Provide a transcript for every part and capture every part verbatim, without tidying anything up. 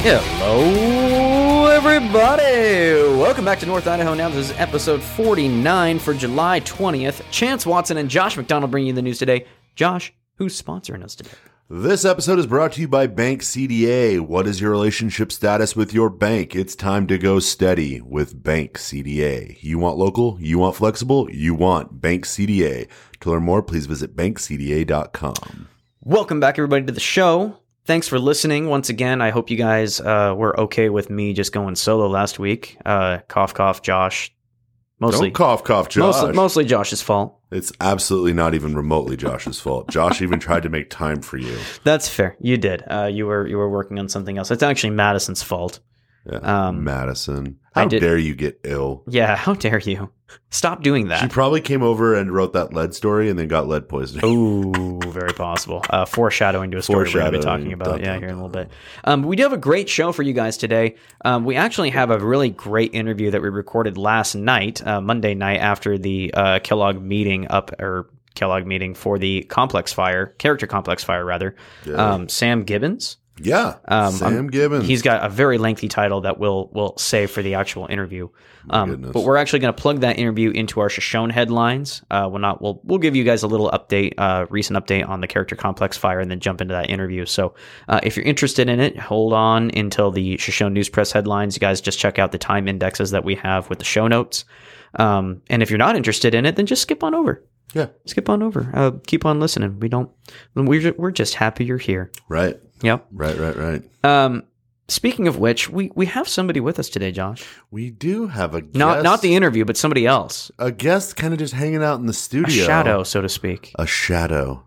Hello, everybody! Welcome back to North Idaho Now. This is episode forty-nine for July twentieth. Chance Watson and Josh McDonald bringing you the news today. Josh, who's sponsoring us today? This episode is brought to you by Bank C D A. What is your relationship status with your bank? It's time to go steady with Bank C D A. You want local? You want flexible? You want Bank C D A. To learn more, please visit bank c d a dot com. Welcome back, everybody, to the show. Thanks for listening once again. I hope you guys uh, were okay with me just going solo last week. Uh, cough, cough, Josh. Mostly, Don't cough, cough, Josh. Mostly, mostly Josh's fault. It's absolutely not even remotely Josh's fault. Josh even tried to make time for you. That's fair. You did. Uh, you were you were working on something else. It's actually Madison's fault. Yeah, Um, Madison. How I did- dare you get ill? Yeah, how dare you? Stop doing She that. probably came over and wrote that lead story and then got lead poisoning. Ooh, very possible. Uh, foreshadowing to a story we're going to be Foreshadowing. talking about Dun, yeah, dun, here in a little dun. bit. Um, we do have a great show for you guys today. Um, we actually have a really great interview that we recorded last night, uh, Monday night, after the uh, Kellogg meeting up, or Kellogg meeting for the Complex Fire, Character Complex Fire, rather. Yeah. Um, Sam Gibbons. Yeah, Um, Sam I'm- Gibbons. He's got a very lengthy title that we'll we'll save for the actual interview. Um, goodness. but we're actually going to plug that interview into our Shoshone headlines. Uh, we'll not we'll we'll give you guys a little update, uh, recent update on the Character Complex Fire, and then jump into that interview. So uh, if you're interested in it, hold on until the Shoshone News Press headlines. You guys just check out the time indexes that we have with the show notes. Um, and if you're not interested in it, then just skip on over. Yeah. Skip on over. Uh, keep on listening. We don't. We're ju- we're just happy you're here. Right, Yep. right, right, right. Um, speaking of which, we, we have somebody with us today, Josh. We do have a guest. Not not the interview, but somebody else. a guest kind of just hanging out in the A studio. shadow, so to speak. A shadow.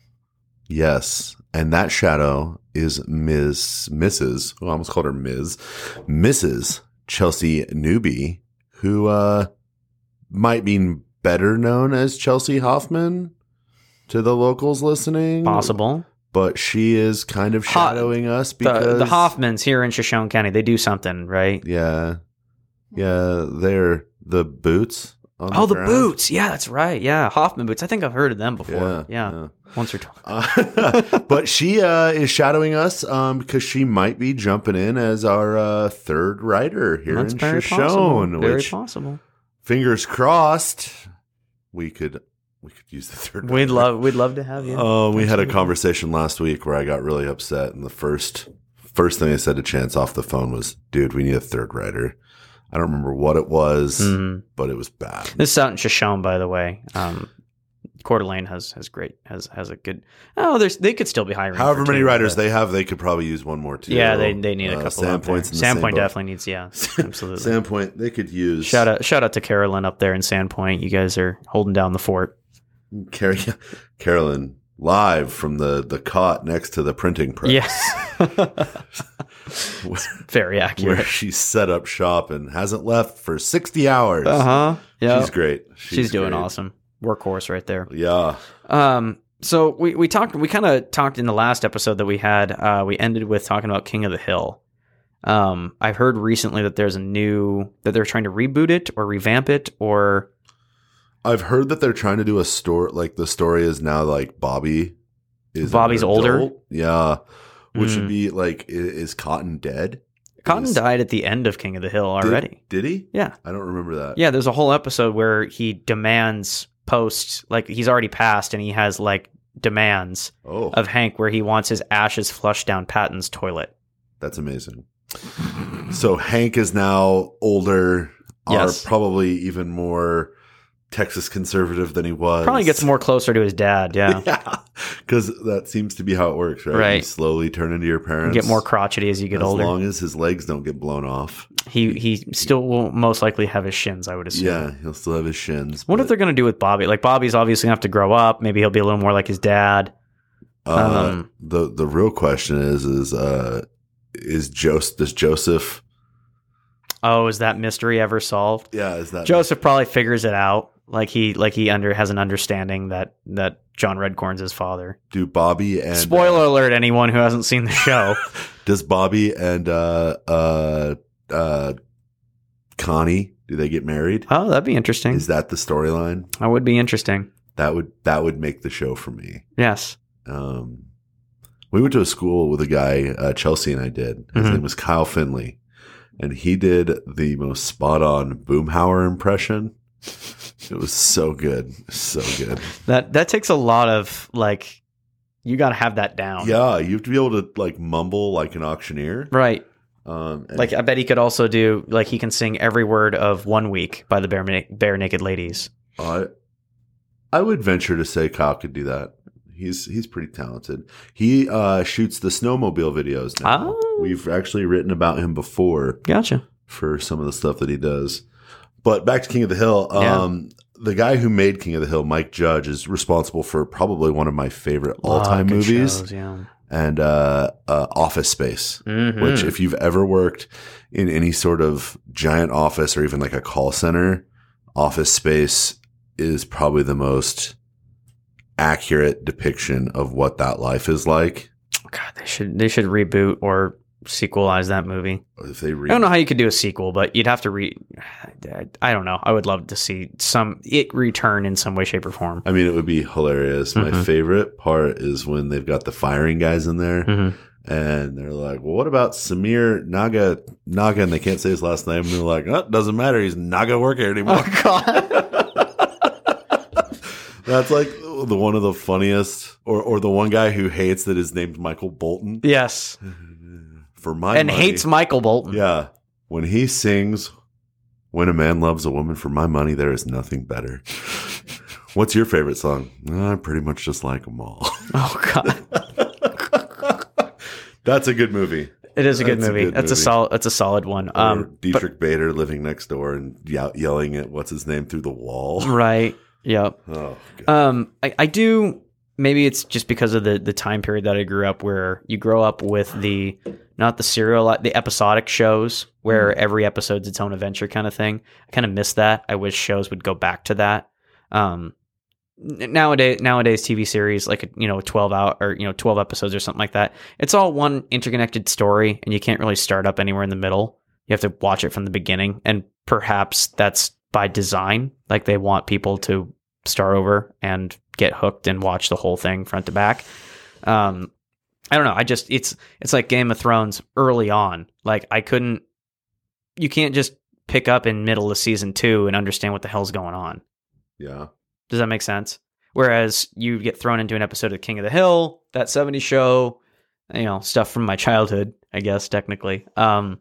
Yes, and that shadow is Miss Missus Oh, I almost called her Miz Missus Chelsea Newby, who uh might be better known as Chelsea Hoffman to the locals listening. Possible. But she is kind of Ho- shadowing us because The, the Hoffmans here in Shoshone County, they do something, right? Yeah. Yeah, they're the boots. On Oh, the ground. boots. Yeah, that's right. Yeah, Hoffman boots. I think I've heard of them before. Yeah, Yeah. once or twice. Uh, but she uh, is shadowing us um, because she might be jumping in as our uh, third writer here That's in very Shoshone. possible. Very Which, possible. fingers crossed, we could we could use the third. We'd writer. love we'd love to have you. Oh, we had a Absolutely. conversation last week where I got really upset, and the first first thing I said to Chance off the phone was, "Dude, we need a third writer." I don't remember what it was, Mhm. but it was bad. This is out in Shoshone, by the way. Um, Coeur d'Alene has has great has has a good. Oh, there's they could still be hiring. However for many two, writers but- they have, they could probably use one more too. Yeah, they they need a Uh, couple. out there. Sandpoint's in the same Sandpoint boat. definitely needs. Yeah, absolutely. Sandpoint, they could use. Shout out shout out to Carolyn up there in Sandpoint. You guys are holding down the fort. Car- Carolyn, live from the, the cot next to the printing press. Yes. Very Where accurate. she set up shop and hasn't left for sixty hours. Uh huh. Yeah. She's great. She's, doing great. awesome. Workhorse right there. Yeah. Um. So we we talked. We kind of talked in the last episode that we had. Uh, we ended with talking about King of the Hill. Um. I've heard recently that there's a new that they're trying to reboot it or revamp it or. I've heard that they're trying to do a story, like the story is now like Bobby is an Bobby's older? adult. Yeah. Which Mm. would be like, i- is Cotton dead? Cotton Is- died at the end of King of the Hill already. Did, did he? Yeah. I don't remember that. Yeah, there's a whole episode where he demands post, like he's already passed and he has like demands Oh, of Hank where he wants his ashes flushed down Patton's toilet. that's amazing. So Hank is now older, Yes. are probably even more Texas conservative than he was. Probably gets more closer to his dad, yeah. Yeah, because that seems to be how it works, right? Right. You slowly turn into your parents. Get more crotchety as you get as older. long as his legs don't get blown off. He he still will most likely have his shins, I would assume. Yeah, he'll still have his shins. What but, if they're going to do with Bobby? Like Bobby's obviously going to have to grow up. Maybe he'll be a little more like his dad. uh, um, the the real question is is uh is Joseph does Joseph? Oh, is that mystery ever solved? Yeah, is that Joseph probably figures it out. Like he like he under has an understanding that that John Redcorn's his father. do Bobby and Spoiler alert! Anyone who hasn't seen the show. does Bobby and uh uh uh Connie, do they get married? Oh, that'd be interesting. Is that the storyline? That would be interesting. That would that would make the show for me. Yes. Um We went to a school with a guy, uh, Chelsea and I did. His Mhm. name was Kyle Finley. And he did the most spot on Boomhauer impression. It was so good. So good. That that takes a lot of like, you got to have that down. Yeah, you have to be able to like mumble like an auctioneer. Right. Um, and Like I bet he could also do like he can sing every word of One Week by the Bare, Bare Naked Ladies. I, I would venture to say Kyle could do that. He's he's pretty talented. He uh, shoots the snowmobile videos now. Oh. We've actually written about him before Gotcha. for some of the stuff that he does. But back to King of the Hill. Um, yeah. The guy who made King of the Hill, Mike Judge, is responsible for probably one of my favorite all-time oh, movies. Shows, yeah. And uh, uh, Office Space, mm-hmm. which if you've ever worked in any sort of giant office or even like a call center, Office Space is probably the most accurate depiction of what that life is like. God, they should they should reboot or sequelize that movie. If they re- I don't know how you could do a sequel, but you'd have to re. I don't know. I would love to see some it return in some way, shape, or form. I mean, it would be hilarious. Mm-hmm. My favorite part is when they've got the firing guys in there, mm-hmm. and they're like, "Well, what about Samir Naga Naga?" And they can't say his last name. And they're like, "Oh, it doesn't matter. He's not gonna work here anymore." Oh God. That's like the one of the funniest, or or the one guy who hates that his name's Michael Bolton. Yes, for my and money, hates Michael Bolton. Yeah, when he sings, "When a Man Loves a Woman," for my money, there is nothing better. What's your favorite song? I pretty much just like them all. Oh God, that's a good movie. It is a good That's movie. A good that's movie. a solid. That's a solid one. Or Um, Dietrich Bader living next door and ye- yelling at what's his name through the wall. Right. Yep. Oh, God. Um, I, I do. Maybe it's just because of the the time period that I grew up, where you grow up with the not the serial, the episodic shows where every episode's its own adventure kind of thing. I kind of miss that. I wish shows would go back to that. Um, nowadays, nowadays T V series like you know twelve out or you know twelve episodes or something like that. It's all one interconnected story, and you can't really start up anywhere in the middle. You have to watch it from the beginning, and perhaps that's by design. Like they want people to start over and get hooked and watch the whole thing front to back. Um, I don't know. I just, it's, it's like Game of Thrones early on. Like I couldn't, you can't just pick up in middle of season two and understand what the hell's going on. Yeah. Does that make sense? Whereas you get thrown into an episode of King of the Hill, that seventies show, you know, stuff from my childhood, I guess, technically. Um,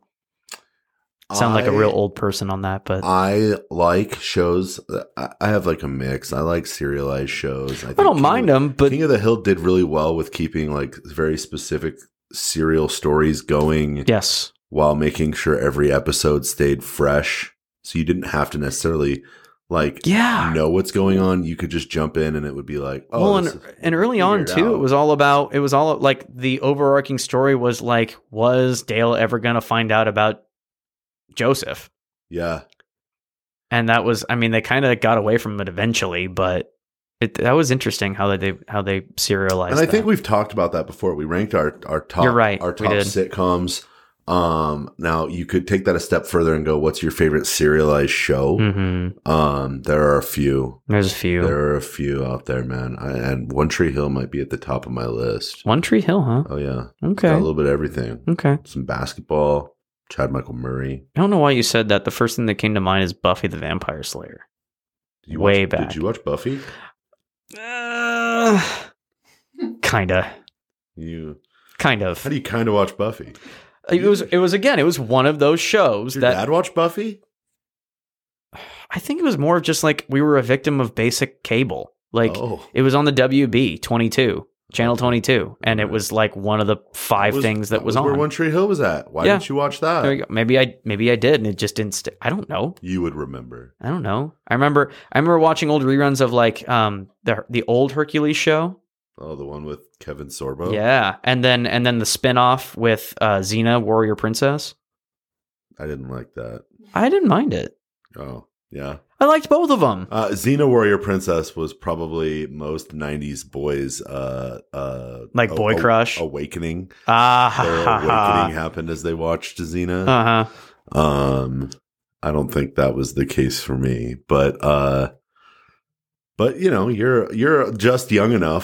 Sound like a real old person on that, but I like shows. I have like a mix. I like serialized shows. I, I don't mind them, but King of the Hill did really well with keeping like very specific serial stories going. Yes, while making sure every episode stayed fresh, so you didn't have to necessarily like yeah. know what's going on. You could just jump in, and it would be like, oh, well, and, and early on too, out. it was all about. It was all like the overarching story was like, was Dale ever going to find out about Joseph? Yeah. And that was, I mean, they kind of got away from it eventually, but it, that was interesting how they how they serialized. And I that. think we've talked about that before. We ranked our our top You're right, our we top did. sitcoms. Um, now you could take that a step further and go, what's your favorite serialized show? Mm-hmm. Um, there are a few. There's a few. There are a few out there, man. I, and One Tree Hill might be at the top of my list. One Tree Hill, huh? Oh yeah. Okay. Got a little bit of everything. Okay. Some basketball. Chad Michael Murray. I don't know why you said that. The first thing that came to mind is Buffy the Vampire Slayer. Did you Way watch, back. Did you watch Buffy? Uh, kinda. You Kind of. How do you kind of watch Buffy? It was. It was again. It was one of those shows Your that dad watched Buffy? I think it was more of just like we were a victim of basic cable. Like Oh. it was on the W B twenty-two, channel twenty-two, and it Okay. was like one of the five was- things that was, where on. One Tree Hill was at. Why Yeah. didn't you watch that? There you go. Maybe I maybe I did, and it just didn't. St- I don't know. You would remember. I don't know. I remember. I remember watching old reruns of like um the the old Hercules show. Oh, the one with Kevin Sorbo? Yeah, and then and then the spinoff with uh, Xena, Warrior Princess. I didn't like that. I didn't mind it. Oh, yeah. I liked both of them. Uh, Xena Warrior Princess was probably most nineties boys' uh, uh, Like boy crush? awakening. Ah, ha, Their ha, awakening ha. happened as they watched Xena. Uh huh. Um, I don't think that was the case for me, but uh, but you know, you're you're just young enough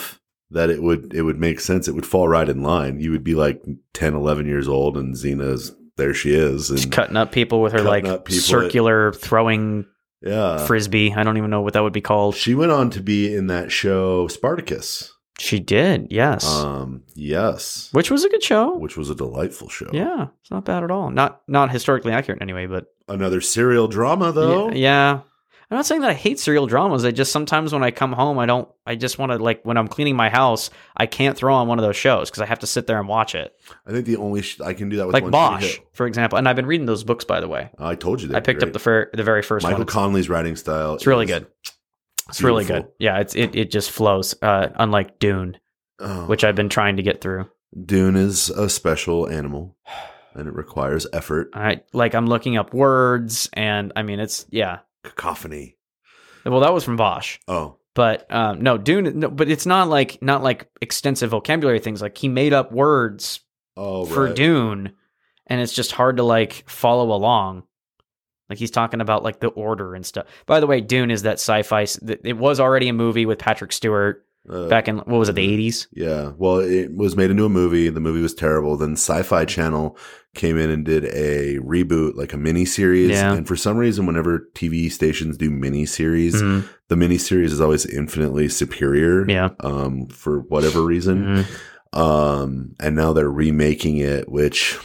that it would it would make sense. It would fall right in line. You would be like ten, eleven years old, and Xena's there. She is and Just cutting up people with her like circular at, throwing yeah. frisbee. I don't even know what that would be called. She went on to be in that show Spartacus. She did, yes. Um, yes. Which was a good show. Which was a delightful show. Yeah, it's not bad at all. Not not historically accurate anyway, but another serial drama though. Yeah. yeah. I'm not saying that I hate serial dramas. I just sometimes when I come home, I don't. I just want to like when I'm cleaning my house, I can't throw on one of those shows because I have to sit there and watch it. I think the only sh- I can do that with like one Bosch, for example. And I've been reading those books, by the way. I told you that. I picked great. up the fir- the very first Michael one. Connelly's writing style. It's really good. It's beautiful. really good. Yeah, it's it it just flows. Uh, unlike Dune, oh. which I've been trying to get through. Dune is a special animal, and it requires effort. I like. I'm looking up words, and I mean, it's yeah. Cacophony. Well, that was from Bosch. Oh, but um, no, Dune. No, but it's not like not like extensive vocabulary things. Like he made up words oh, for right. Dune, and it's just hard to like follow along. Like he's talking about like the order and stuff. By the way, Dune is that sci-fi. It was already a movie with Patrick Stewart uh, back in what was it, the eighties? Yeah. Well, it was made into a movie. The movie was terrible. Then Sci-Fi Channel came in and did a reboot, like a mini series. Yeah. And for some reason, whenever T V stations do mini series, mm-hmm. the mini series is always infinitely superior. Yeah. Um, for whatever reason. Mm-hmm. Um, and now they're remaking it, which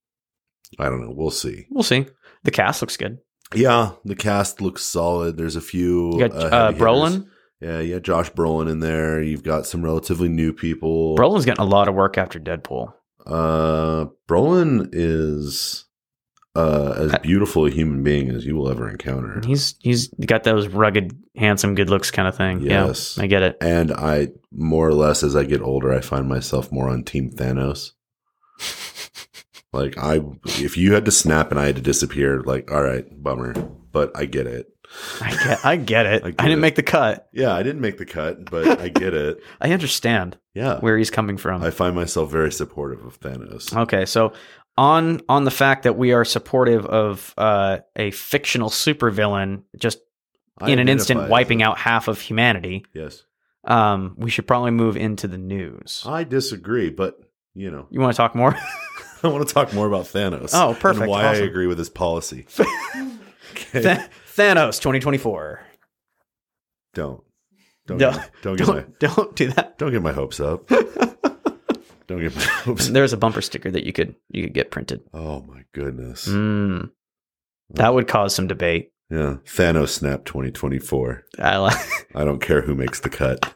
I don't know. We'll see. We'll see. The cast looks good. Yeah, the cast looks solid. There's a few. You got uh, uh, Brolin. Yeah, yeah, Josh Brolin in there. You've got some relatively new people. Brolin's getting a lot of work after Deadpool. Uh, Brolin is uh, as beautiful a human being as you will ever encounter. He's he's got those rugged, handsome, good looks kind of thing. Yes, yeah, I get it. And I more or less, as I get older, I find myself more on Team Thanos. Like I, if you had to snap and I had to disappear, like all right, bummer, but I get it. I get, I get it. I, get I didn't it. make the cut. Yeah, I didn't make the cut, but I get it. I understand. Yeah, where he's coming from. I find myself very supportive of Thanos. Okay, so on on the fact that we are supportive of uh, a fictional supervillain, just I in an instant wiping out half of humanity. Yes. Um, we should probably move into the news. I disagree, but you know, you want to talk more? I want to talk more about Thanos. Oh, perfect. And why awesome. I agree with his policy. Okay. Th- Thanos twenty twenty-four. Don't. Don't, no, get, my, don't, don't, get my, don't do that. Don't get my hopes up. Don't get my hopes up. There's a bumper sticker that you could you could get printed. Oh, my goodness. Mm, that would cause some debate. Yeah. Thanos Snap twenty twenty-four. I like I don't care who makes the cut.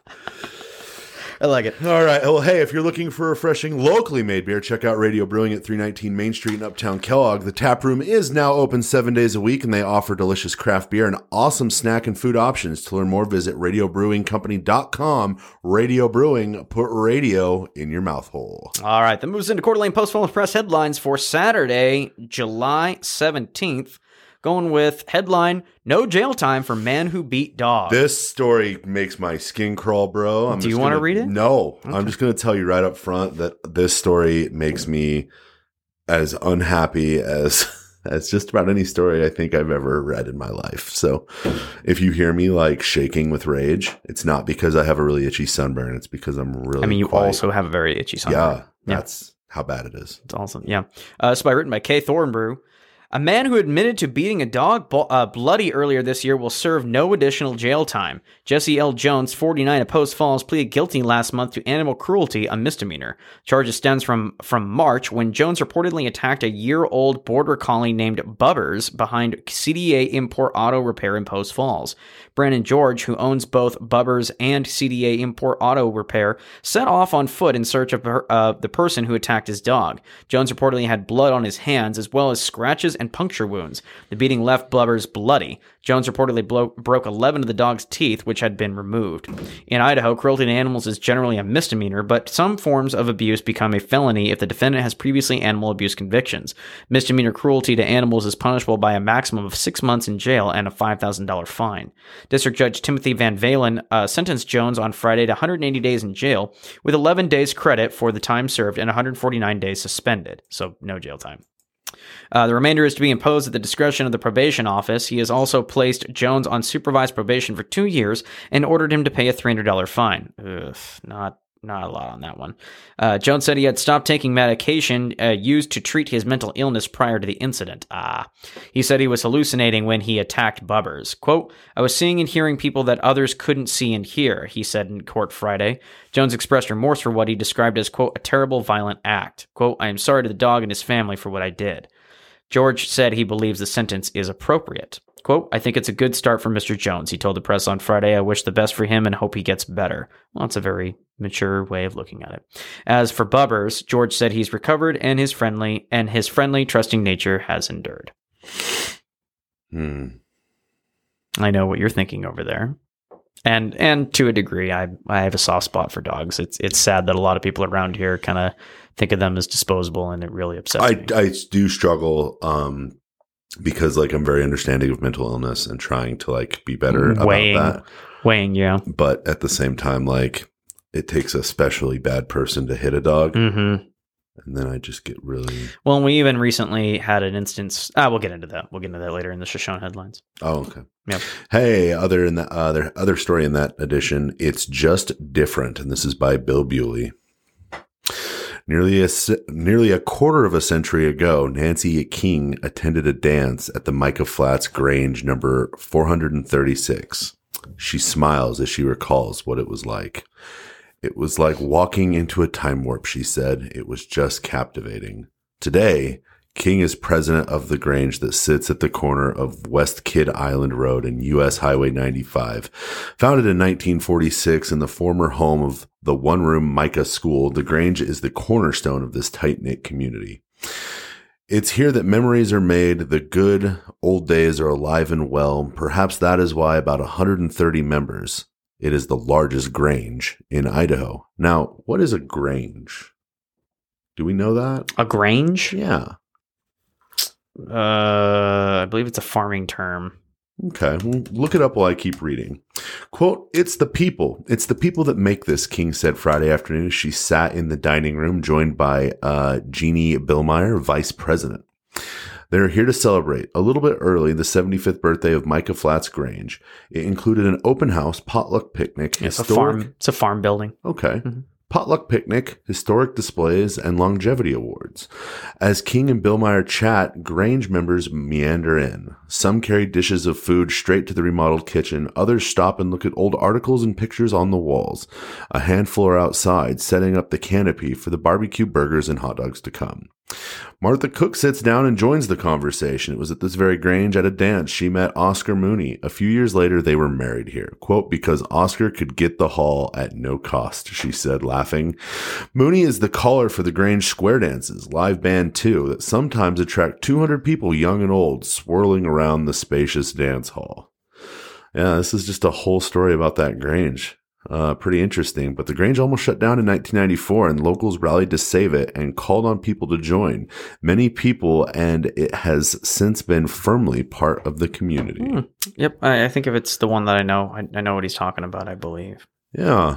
I like it. All right. Well, hey, if you're looking for refreshing, locally made beer, check out Radio Brewing at three nineteen Main Street in Uptown Kellogg. The tap room is now open seven days a week, and they offer delicious craft beer and awesome snack and food options. To learn more, visit radio brewing company dot com. Radio Brewing, put radio in your mouth hole. All right. That moves into Coeur d'Alene Post Phone Press headlines for Saturday, July seventeenth. Going with headline, no jail time for man who beat dog. This story makes my skin crawl, bro. I'm Do you want to gonna, read it? No. Okay. I'm just going to tell you right up front that this story makes me as unhappy as as just about any story I think I've ever read in my life. So if you hear me like shaking with rage, it's not because I have a really itchy sunburn. It's because I'm really I mean, you quite, also have a very itchy sunburn. Yeah, that's yeah. how bad it is. It's awesome. Yeah. Uh, it's by written by Kay Thornbrew. A man who admitted to beating a dog bo- uh, bloody earlier this year will serve no additional jail time. Jesse L. Jones, forty-nine, of Post Falls, pleaded guilty last month to animal cruelty, a misdemeanor. Charges stems from, from March when Jones reportedly attacked a year-old border collie named Bubbers behind C D A Import Auto Repair in Post Falls. Brandon George, who owns both Bubbers and C D A Import Auto Repair, set off on foot in search of her, uh, the person who attacked his dog. Jones reportedly had blood on his hands as well as scratches and puncture wounds. The beating left Bubbers bloody. Jones reportedly blo- broke eleven of the dog's teeth, which had been removed. In Idaho, cruelty to animals is generally a misdemeanor, but some forms of abuse become a felony if the defendant has previously animal abuse convictions. Misdemeanor cruelty to animals is punishable by a maximum of six months in jail and a five thousand dollars fine. District Judge Timothy Van Valen uh, sentenced Jones on Friday to one hundred eighty days in jail, with eleven days credit for the time served and one hundred forty-nine days suspended, so no jail time. Uh, the remainder is to be imposed at the discretion of the probation office. He has also placed Jones on supervised probation for two years and ordered him to pay a three hundred dollars fine. Ugh, not not a lot on that one. Uh, Jones said he had stopped taking medication uh, used to treat his mental illness prior to the incident. Ah. He said he was hallucinating when he attacked Bubbers. Quote, I was seeing and hearing people that others couldn't see and hear, he said in court Friday. Jones expressed remorse for what he described as, quote, a terrible violent act. Quote, I am sorry to the dog and his family for what I did. George said he believes the sentence is appropriate. Quote, I think it's a good start for Mister Jones. He told the press on Friday, I wish the best for him and hope he gets better. Well, it's a very mature way of looking at it. As for Bubbers, George said he's recovered and his friendly and his friendly, trusting nature has endured. Hmm. I know what you're thinking over there. And and to a degree, I I have a soft spot for dogs. It's it's sad that a lot of people around here kind of think of them as disposable, and it really upsets I, me. I do struggle um, because like I'm very understanding of mental illness and trying to like be better weighing, about that. Weighing, yeah. But at the same time, like it takes a especially bad person to hit a dog. Mm-hmm. And then I just get really... Well, we even recently had an instance... Ah, we'll get into that. We'll get into that later in the Shoshone headlines. Oh, okay. Yep. Hey, other in the other other story in that edition, It's Just Different, and this is by Bill Bewley. Nearly a nearly a quarter of a century ago, Nancy King attended a dance at the Micah Flats Grange number four hundred thirty-six. She smiles as she recalls what it was like. It was like walking into a time warp, she said. It was just captivating. Today, King is president of the Grange that sits at the corner of West Kidd Island Road and U S Highway ninety-five. Founded in nineteen forty-six in the former home of the one-room Micah School, the Grange is the cornerstone of this tight-knit community. It's here that memories are made, the good old days are alive and well. Perhaps that is why about one hundred thirty members. It is the largest Grange in Idaho. Now, what is a Grange? Do we know that? A Grange? Yeah. Uh, I believe it's a farming term. Okay, well, look it up while I keep reading. Quote, it's the people. It's the people that make this, King said Friday afternoon. She sat in the dining room joined by uh, Jeannie Billmeyer, vice president. They're here to celebrate, a little bit early, the seventy-fifth birthday of Micah Flats Grange. It included an open house, potluck picnic, It's historic... a farm. It's a farm building. Okay. Mm-hmm. Potluck picnic, historic displays, and longevity awards. As King and Billmeyer chat, Grange members meander in. Some carry dishes of food straight to the remodeled kitchen. Others stop and look at old articles and pictures on the walls. A handful are outside, setting up the canopy for the barbecue burgers and hot dogs to come. Martha Cook sits down and joins the conversation. It was at this very Grange at a dance she met Oscar Mooney. A few years later, they were married here. Quote, because Oscar could get the hall at no cost, she said, laughing. Mooney is the caller for the Grange Square Dances, live band too, that sometimes attract two hundred people, young and old, swirling around the spacious dance hall. Yeah, this is just a whole story about that Grange. Uh, pretty interesting, but the Grange almost shut down in nineteen ninety-four and locals rallied to save it and called on people to join. Many people, and it has since been firmly part of the community. Hmm. Yep, I, I think if it's the one that I know, I, I know what he's talking about, I believe. Yeah.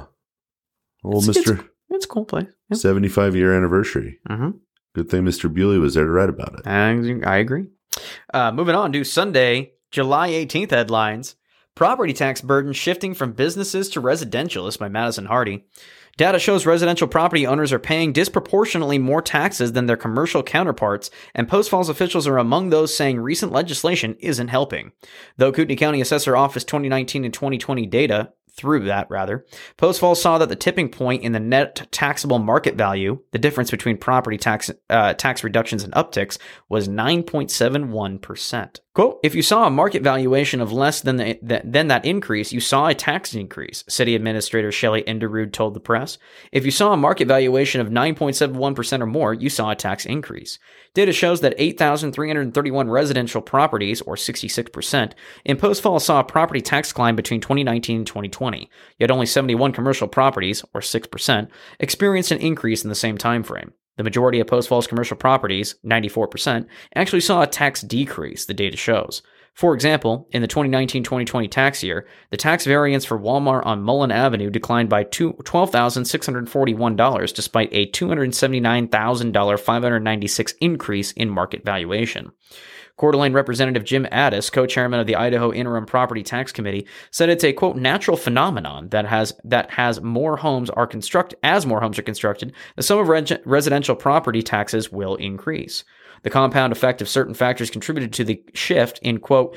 Old It's, Mister It's, it's a cool place. Yep. seventy-five year anniversary. Mm-hmm. Good thing Mister Bewley was there to write about it. I, I agree. Uh, moving on to Sunday, July eighteenth headlines. Property tax burden shifting from businesses to residential. This is by Madison Hardy. Data shows residential property owners are paying disproportionately more taxes than their commercial counterparts, and Post Falls officials are among those saying recent legislation isn't helping. Though Kootenai County Assessor Office twenty nineteen and twenty twenty data, through that rather, Post Falls saw that the tipping point in the net taxable market value, the difference between property tax uh, tax reductions and upticks, was nine point seven one percent. Quote, if you saw a market valuation of less than, the, than that increase, you saw a tax increase, City Administrator Shelley Enderud told the press. If you saw a market valuation of nine point seven one percent or more, you saw a tax increase. Data shows that eight thousand three hundred thirty-one residential properties, or sixty-six percent, in Post Falls saw a property tax climb between twenty nineteen and twenty twenty, yet only seventy-one commercial properties, or six percent, experienced an increase in the same time frame. The majority of Post Falls commercial properties, ninety-four percent, actually saw a tax decrease, the data shows. For example, in the twenty nineteen twenty twenty tax year, the tax variance for Walmart on Mullen Avenue declined by twelve thousand six hundred forty-one dollars despite a two hundred seventy-nine thousand five hundred ninety-six dollars increase in market valuation. Coeur d'Alene Representative Jim Addis, co-chairman of the Idaho Interim Property Tax Committee, said it's a, quote, natural phenomenon that has that has more homes are construct as more homes are constructed, the sum of reg- residential property taxes will increase. The compound effect of certain factors contributed to the shift in, quote,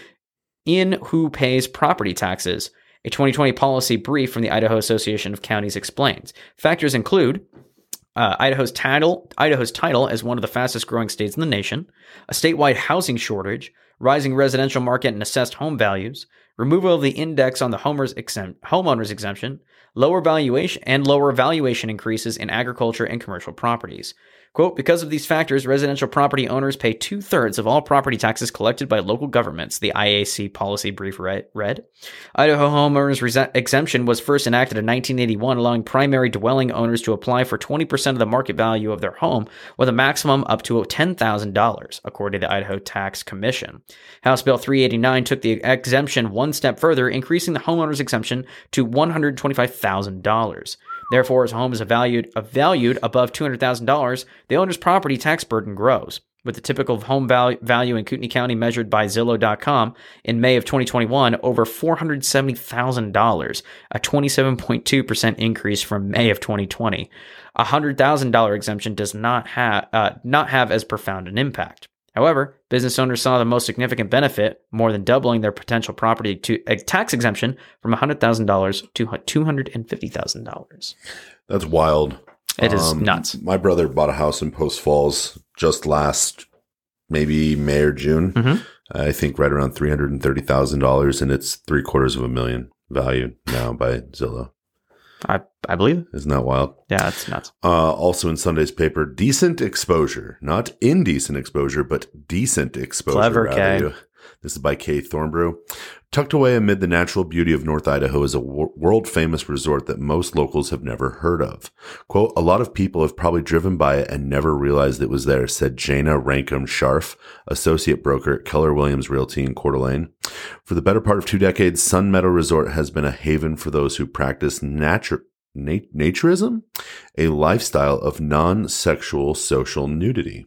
in who pays property taxes. A twenty twenty policy brief from the Idaho Association of Counties explains. Factors include uh, Idaho's title, Idaho's title as one of the fastest growing states in the nation, a statewide housing shortage, rising residential market and assessed home values, removal of the index on the homeowners, exempt, homeowners exemption, lower valuation and lower valuation increases in agriculture and commercial properties. Quote, because of these factors, residential property owners pay two-thirds of all property taxes collected by local governments, the I A C policy brief read. Idaho homeowners re- exemption was first enacted in nineteen eighty-one, allowing primary dwelling owners to apply for twenty percent of the market value of their home with a maximum up to ten thousand dollars, according to the Idaho Tax Commission. House Bill three eighty-nine took the exemption one step further, increasing the homeowners exemption to one hundred twenty-five thousand dollars. Therefore, as a home is valued, valued above two hundred thousand dollars, the owner's property tax burden grows. With the typical home value, value in Kootenai County measured by Zillow dot com in May of twenty twenty-one, over four hundred seventy thousand dollars, a twenty-seven point two percent increase from May of twenty twenty. A one hundred thousand dollars exemption does not, ha- uh, not have as profound an impact. However, business owners saw the most significant benefit, more than doubling their potential property to a tax exemption from one hundred thousand dollars to two hundred fifty thousand dollars. That's wild. It is um, nuts. My brother bought a house in Post Falls just last, maybe May or June. Mm-hmm. I think right around three hundred thirty thousand dollars, and it's three quarters of a million valued now by Zillow. I, I believe. Isn't that wild? Yeah, it's nuts. Uh, also in Sunday's paper, decent exposure, not indecent exposure, but decent exposure. Clever, Kay. This is by Kay Thornbrew. Tucked away amid the natural beauty of North Idaho is a w- world-famous resort that most locals have never heard of. Quote, a lot of people have probably driven by it and never realized it was there, said Jana Rankum-Scharf, associate broker at Keller Williams Realty in Coeur d'Alene. For the better part of two decades, Sun Meadow Resort has been a haven for those who practice natu- nat- naturism, a lifestyle of non-sexual social nudity.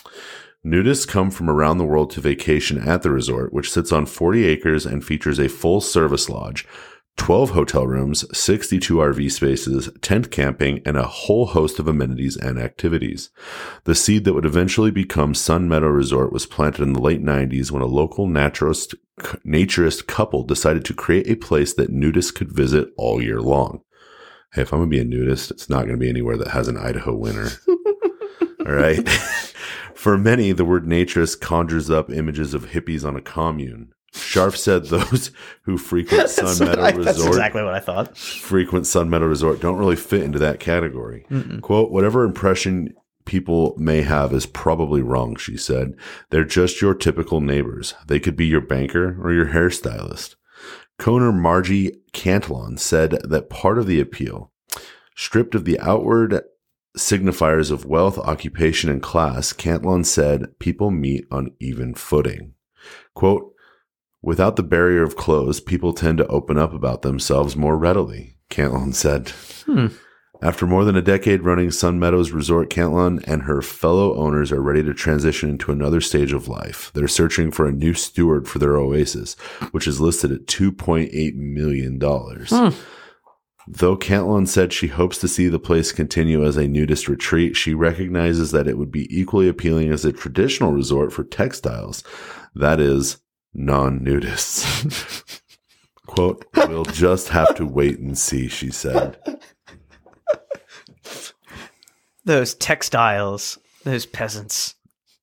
Nudists come from around the world to vacation at the resort, which sits on forty acres and features a full-service lodge, twelve hotel rooms, sixty-two R V spaces, tent camping, and a whole host of amenities and activities. The seed that would eventually become Sun Meadow Resort was planted in the late nineties when a local naturist, naturist couple decided to create a place that nudists could visit all year long. Hey, if I'm going to be a nudist, it's not going to be anywhere that has an Idaho winter. All right? For many, the word naturist conjures up images of hippies on a commune. Scharf said those who frequent Sun Meadow I, Resort, that's exactly what I thought. frequent Sun Meadow Resort don't really fit into that category. Mm-mm. Quote, whatever impression people may have is probably wrong, she said. They're just your typical neighbors. They could be your banker or your hairstylist. Co-owner Margie Cantlon said that part of the appeal, stripped of the outward signifiers of wealth, occupation, and class, Cantlon said people meet on even footing. Quote, without the barrier of clothes, people tend to open up about themselves more readily, Cantlon said. Hmm. After more than a decade running Sun Meadows Resort, Cantlon and her fellow owners are ready to transition into another stage of life. They're searching for a new steward for their oasis, which is listed at two point eight million dollars. Hmm. Though Cantlon said she hopes to see the place continue as a nudist retreat, she recognizes that it would be equally appealing as a traditional resort for textiles, that is, non-nudists. Quote, we'll just have to wait and see, she said. Those textiles, those peasants.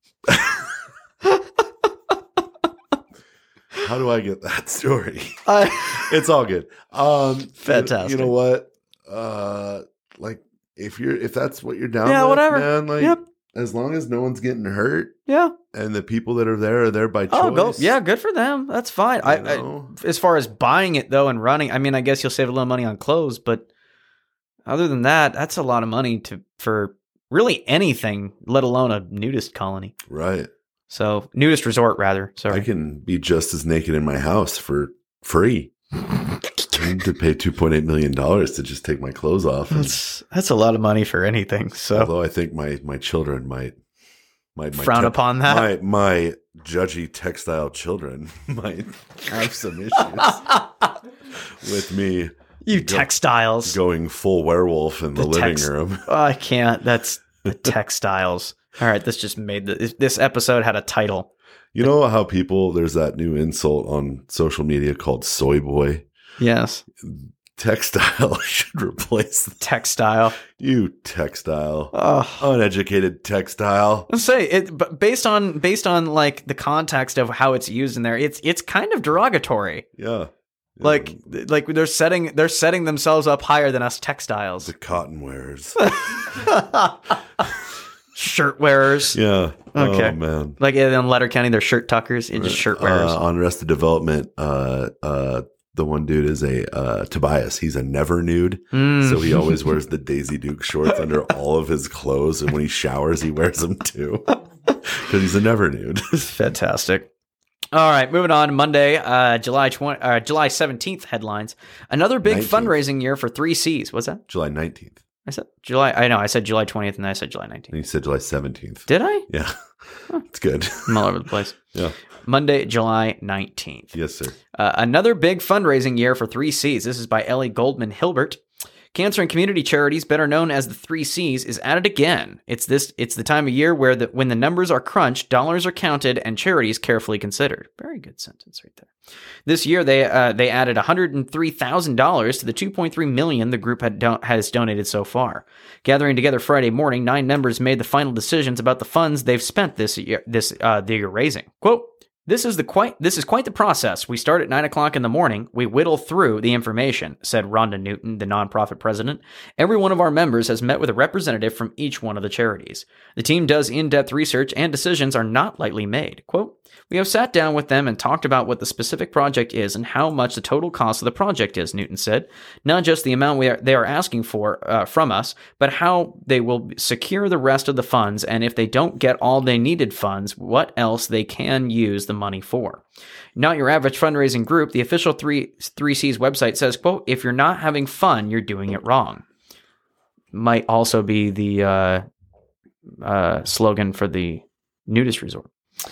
How do I get that story? Uh, it's all good. Um, Fantastic. You, you know what? Uh, like if you're if that's what you're down yeah, with, whatever. man, like yep. as long as no one's getting hurt, yeah, and the people that are there are there by choice. Oh, go, yeah, good for them. That's fine. I, I, as far as buying it though and running, I mean, I guess you'll save a little money on clothes, but other than that, that's a lot of money to for really anything, let alone a nudist colony. Right. So nudist resort, rather. Sorry, I can be just as naked in my house for free. I need to pay two point eight million dollars to just take my clothes off. And, that's that's a lot of money for anything. So, although I think my, my children might might, might frown te- upon that. My my judgy textile children might have some issues with me. You go, textiles. Going full werewolf in the, the living tex- room. Oh, I can't. That's the textiles. All right, this just made the, this episode had a title. You know how people, there's that new insult on social media called soy boy? Yes. Textile should replace the textile. You textile. Oh. Uneducated textile. Let's say it, but based on based on like the context of how it's used in there, it's it's kind of derogatory. Yeah. Yeah. Like, like they're setting they're setting themselves up higher than us textiles. The cotton wearers, shirt wearers. Yeah. Okay. Oh man. Like in Letterkenny, they're shirt tuckers and just shirt wearers. Uh, on Arrested Development, uh, uh, the one dude is a uh, Tobias. He's a never nude, mm. so he always wears the Daisy Duke shorts under all of his clothes, and when he showers, he wears them too because he's a never nude. Fantastic. All right, moving on. Monday, uh, July twentieth, uh, July seventeenth headlines. Another big nineteenth. Fundraising year for three C's. What's that? July nineteenth. I said July. I know. I said July twentieth, and I said July nineteenth. And you said July seventeenth. Did I? Yeah, huh. It's good. I'm all over the place. Yeah. Monday, July nineteenth. Yes, sir. Uh, another big fundraising year for three C's. This is by Ellie Goldman Hilbert. Cancer and community charities, better known as the three C's, is at it again. It's this. It's the time of year where the, when the numbers are crunched, dollars are counted, and charities carefully considered. Very good sentence right there. This year, they uh, they added one hundred three thousand dollars to the two point three million dollars the group had don- has donated so far. Gathering together Friday morning, nine members made the final decisions about the funds they've spent this year. This uh, the year raising. Quote. This is the quite this is quite the process. We start at nine o'clock in the morning. We whittle through the information, said Rhonda Newton, the nonprofit president. Every one of our members has met with a representative from each one of the charities. The team does in-depth research and decisions are not lightly made. Quote, we have sat down with them and talked about what the specific project is and how much the total cost of the project is, Newton said. Not just the amount we are, they are asking for uh, from us, but how they will secure the rest of the funds, and if they don't get all they needed funds, what else they can use the money for. Not your average fundraising group. The official three, 3C's website says, quote, if you're not having fun, you're doing it wrong. Might also be the uh, uh, slogan for the nudist resort.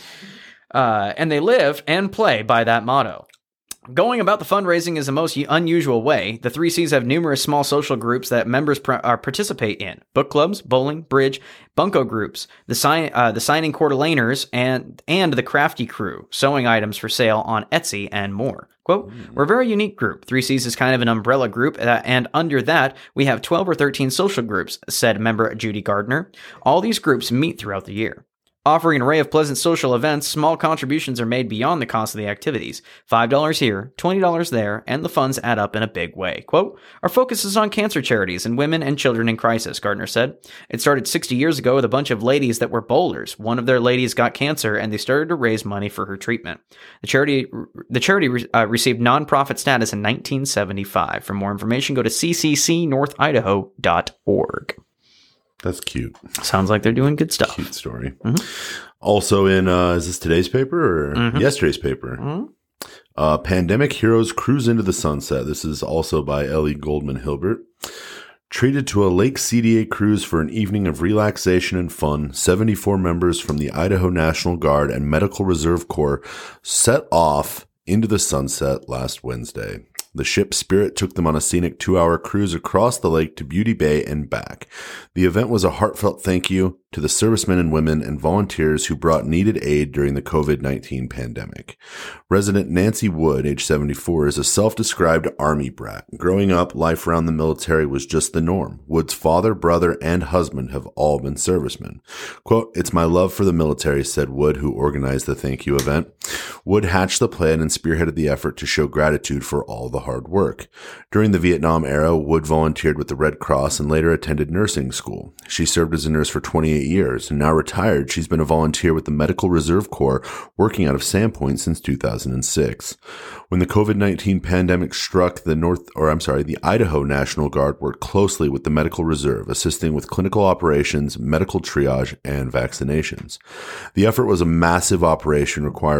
Uh, and they live and play by that motto. Going about the fundraising is the most unusual way. The three C's have numerous small social groups that members pr- uh, participate in. Book clubs, bowling, bridge, bunco groups, the, sign, uh, the signing Coeur d'Aleneers, and, and the crafty crew, sewing items for sale on Etsy, and more. Quote, mm. we're a very unique group. three C's is kind of an umbrella group, uh, and under that, we have twelve or thirteen social groups, said member Judy Gardner. All these groups meet throughout the year. Offering an array of pleasant social events, small contributions are made beyond the cost of the activities. five dollars here, twenty dollars there, and the funds add up in a big way. Quote, our focus is on cancer charities and women and children in crisis, Gardner said. It started sixty years ago with a bunch of ladies that were bowlers. One of their ladies got cancer, and they started to raise money for her treatment. The charity the charity uh, received nonprofit status in nineteen seventy-five. For more information, go to c c c north idaho dot org. That's cute. Sounds like they're doing good stuff. Cute story. Mm-hmm. Also in, uh, is this today's paper or mm-hmm. yesterday's paper? Mm-hmm. Uh, Pandemic Heroes Cruise into the Sunset. This is also by Ellie Goldman Hilbert. Treated to a Lake C D A cruise for an evening of relaxation and fun, seventy-four members from the Idaho National Guard and Medical Reserve Corps set off into the sunset last Wednesday. The ship Spirit took them on a scenic two-hour cruise across the lake to Beauty Bay and back. The event was a heartfelt thank you to the servicemen and women and volunteers who brought needed aid during the covid nineteen pandemic. Resident Nancy Wood, age seventy-four, is a self-described Army brat. Growing up, life around the military was just the norm. Wood's father, brother, and husband have all been servicemen. Quote, it's my love for the military, said Wood, who organized the thank you event. Wood hatched the plan and spearheaded the effort to show gratitude for all the hard work. During the Vietnam era, Wood volunteered with the Red Cross and later attended nursing school. She served as a nurse for twenty-eight years, and now retired, she's been a volunteer with the Medical Reserve Corps, working out of Sandpoint since two thousand six. When the covid nineteen pandemic struck, the North, or I'm sorry, the Idaho National Guard worked closely with the Medical Reserve, assisting with clinical operations, medical triage, and vaccinations. The effort was a massive operation requiring countless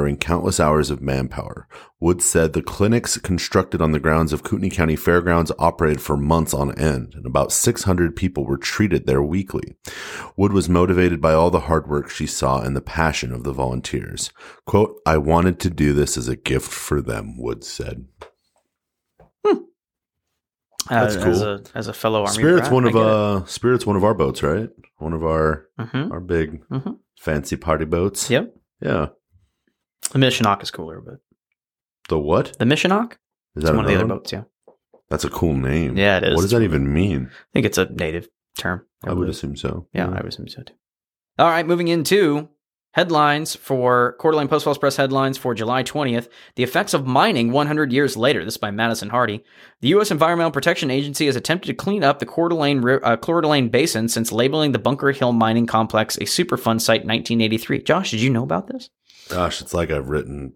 countless hours of manpower. Wood said the clinics constructed on the grounds of Kootenai County Fairgrounds operated for months on end, and about six hundred people were treated there weekly. Wood was motivated by all the hard work she saw and the passion of the volunteers. Quote, "I wanted to do this as a gift for them," Wood said. Hmm. That's uh, cool. As a, as a fellow Army Spirit's brat, one I of get it. uh Spirit's one of our boats, right? One of our Mhm. our big Mhm. fancy party boats. Yep. Yeah. The Missionok is cooler, but The what? the Missionok Is is that one of the other another one? boats. Yeah, That's a cool name. Yeah, it is. What does that even mean? I think it's a native term. I would assume so. Yeah, I would assume so too. All right, moving into headlines for Coeur d'Alene Post Falls Press headlines for July twentieth. The effects of mining one hundred years later. This is by Madison Hardy. The U S Environmental Protection Agency has attempted to clean up the Coeur d'Alene, uh, Coeur d'Alene Basin since labeling the Bunker Hill Mining Complex a Superfund site in nineteen eighty-three. Josh, did you know about this? Gosh, it's like I've written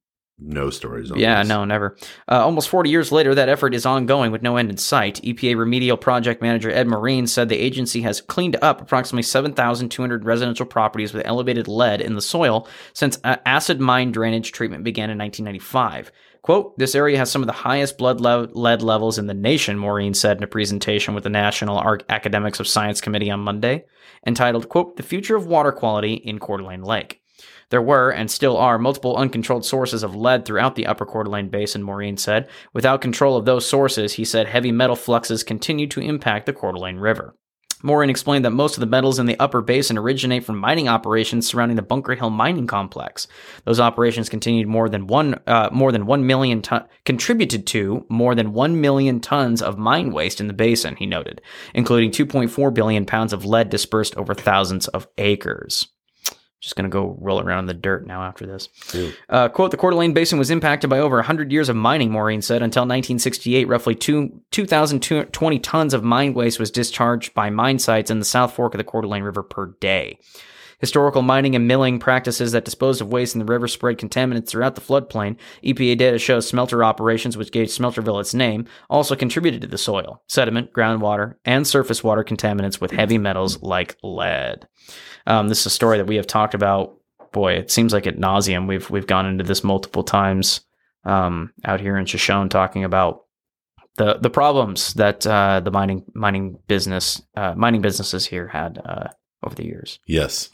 no stories on Yeah, this. no, never. Uh, almost forty years later, that effort is ongoing with no end in sight. E P A Remedial Project Manager Ed Marine said the agency has cleaned up approximately seven thousand two hundred residential properties with elevated lead in the soil since uh, acid mine drainage treatment began in nineteen ninety-five. Quote, "This area has some of the highest blood le- lead levels in the nation," Maureen said in a presentation with the National Ar- Academics of Science Committee on Monday, entitled, quote, "The Future of Water Quality in Coeur d'Alene Lake." There were, and still are, multiple uncontrolled sources of lead throughout the upper Coeur d'Alene Basin, Maureen said. Without control of those sources, he said, heavy metal fluxes continue to impact the Coeur d'Alene River. Maureen explained that most of the metals in the upper basin originate from mining operations surrounding the Bunker Hill Mining Complex. Those operations continued more than one, uh, more than one million ton, contributed to more than one million tons of mine waste in the basin, he noted, including two point four billion pounds of lead dispersed over thousands of acres. Just going to go roll around in the dirt now after this. Uh, quote, "The Coeur d'Alene Basin was impacted by over one hundred years of mining," Maureen said. Until nineteen sixty-eight, roughly two thousand twenty tons of mine waste was discharged by mine sites in the South Fork of the Coeur d'Alene River per day. Historical mining and milling practices that disposed of waste in the river spread contaminants throughout the floodplain. E P A data shows smelter operations, which gave Smelterville its name, also contributed to the soil, sediment, groundwater, and surface water contaminants with heavy metals like lead. Um, this is a story that we have talked about. Boy, it seems like ad nauseum. We've we've gone into this multiple times um, out here in Shoshone, talking about the the problems that uh, the mining mining business uh, mining businesses here had uh, over the years. Yes.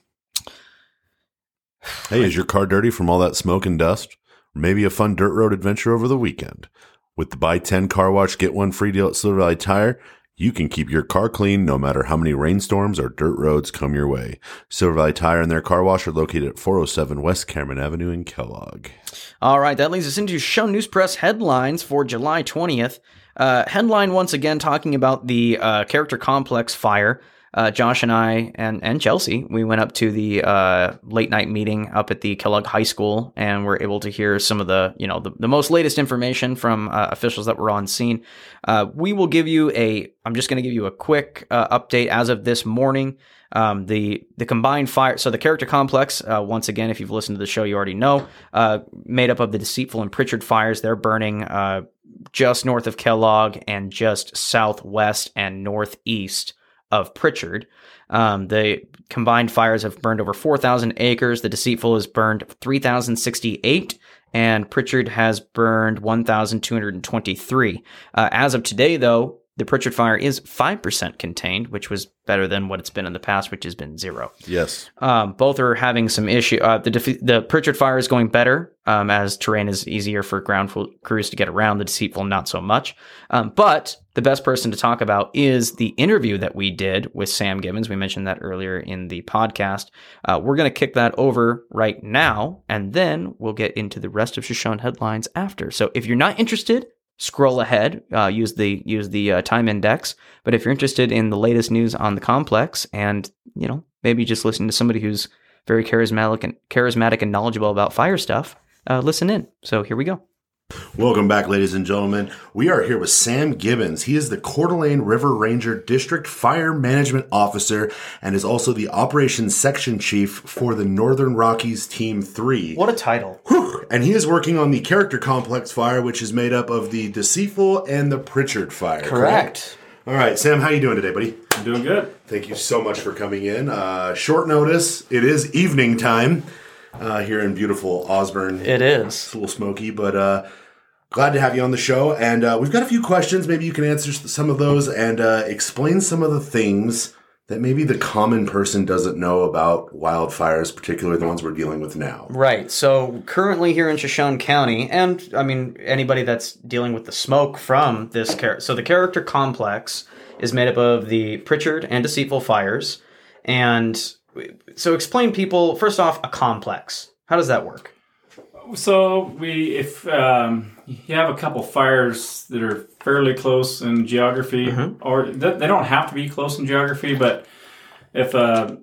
Hey, is your car dirty from all that smoke and dust? Or maybe a fun dirt road adventure over the weekend? With the buy ten car wash, get one free deal at Silver Valley Tire, you can keep your car clean no matter how many rainstorms or dirt roads come your way. Silver Valley Tire and their car wash are located at four oh seven West Cameron Avenue in Kellogg. All right, that leads us into Shoshone News Press headlines for July twentieth. Uh, headline once again talking about the uh, Character Complex fire. Uh, Josh and I and, and Chelsea, we went up to the uh, late night meeting up at the Kellogg High School and were able to hear some of the, you know, the, the most latest information from uh, officials that were on scene. Uh, we will give you a, I'm just going to give you a quick uh, update as of this morning. Um, the the combined fire, so the Character Complex, uh, once again, if you've listened to the show, you already know, uh, made up of the Deceitful and Pritchard fires. They're burning uh, just north of Kellogg and just southwest and northeast of Pritchard. Um, the combined fires have burned over four thousand acres. The Deceitful has burned three thousand sixty-eight, and Pritchard has burned one thousand two hundred twenty-three. Uh, as of today, though, the Pritchard fire is five percent contained, which was better than what it's been in the past, which has been zero. Yes. Um, both are having some issue. Uh, the defe- the Pritchard fire is going better um, as terrain is easier for ground crews to get around. The Deceitful, not so much. Um, but the best person to talk about is the interview that we did with Sam Gibbons. We mentioned that earlier in the podcast. Uh, we're going to kick that over right now, and then we'll get into the rest of Shoshone headlines after. So if you're not interested, scroll ahead, uh, use the use the uh, time index. But if you're interested in the latest news on the complex, and you know maybe just listen to somebody who's very charismatic and charismatic and knowledgeable about fire stuff, uh, listen in. So here we go. Welcome back, ladies and gentlemen. We are here with Sam Gibbons. He is the Coeur d'Alene River Ranger District Fire Management Officer and is also the Operations Section Chief for the Northern Rockies Team three. What a title. Whew. And he is working on the Character Complex fire, which is made up of the Deceitful and the Pritchard fire. Correct. correct? All right, Sam, how you doing today, buddy? I'm doing good. Thank you so much for coming in. Uh, short notice. It is evening time. uh, here in beautiful Osborne. It is. It's a little smoky, but uh, glad to have you on the show. And uh, we've got a few questions. Maybe you can answer some of those and uh, explain some of the things that maybe the common person doesn't know about wildfires, particularly the ones we're dealing with now. Right. So currently here in Shoshone County, and I mean anybody that's dealing with the smoke from this character. So the character complex is made up of the Pritchard and Deceitful fires. And so explain people, first off, a complex. How does that work? So we, if um, you have a couple fires that are fairly close in geography, mm-hmm. or th- they don't have to be close in geography, but if uh,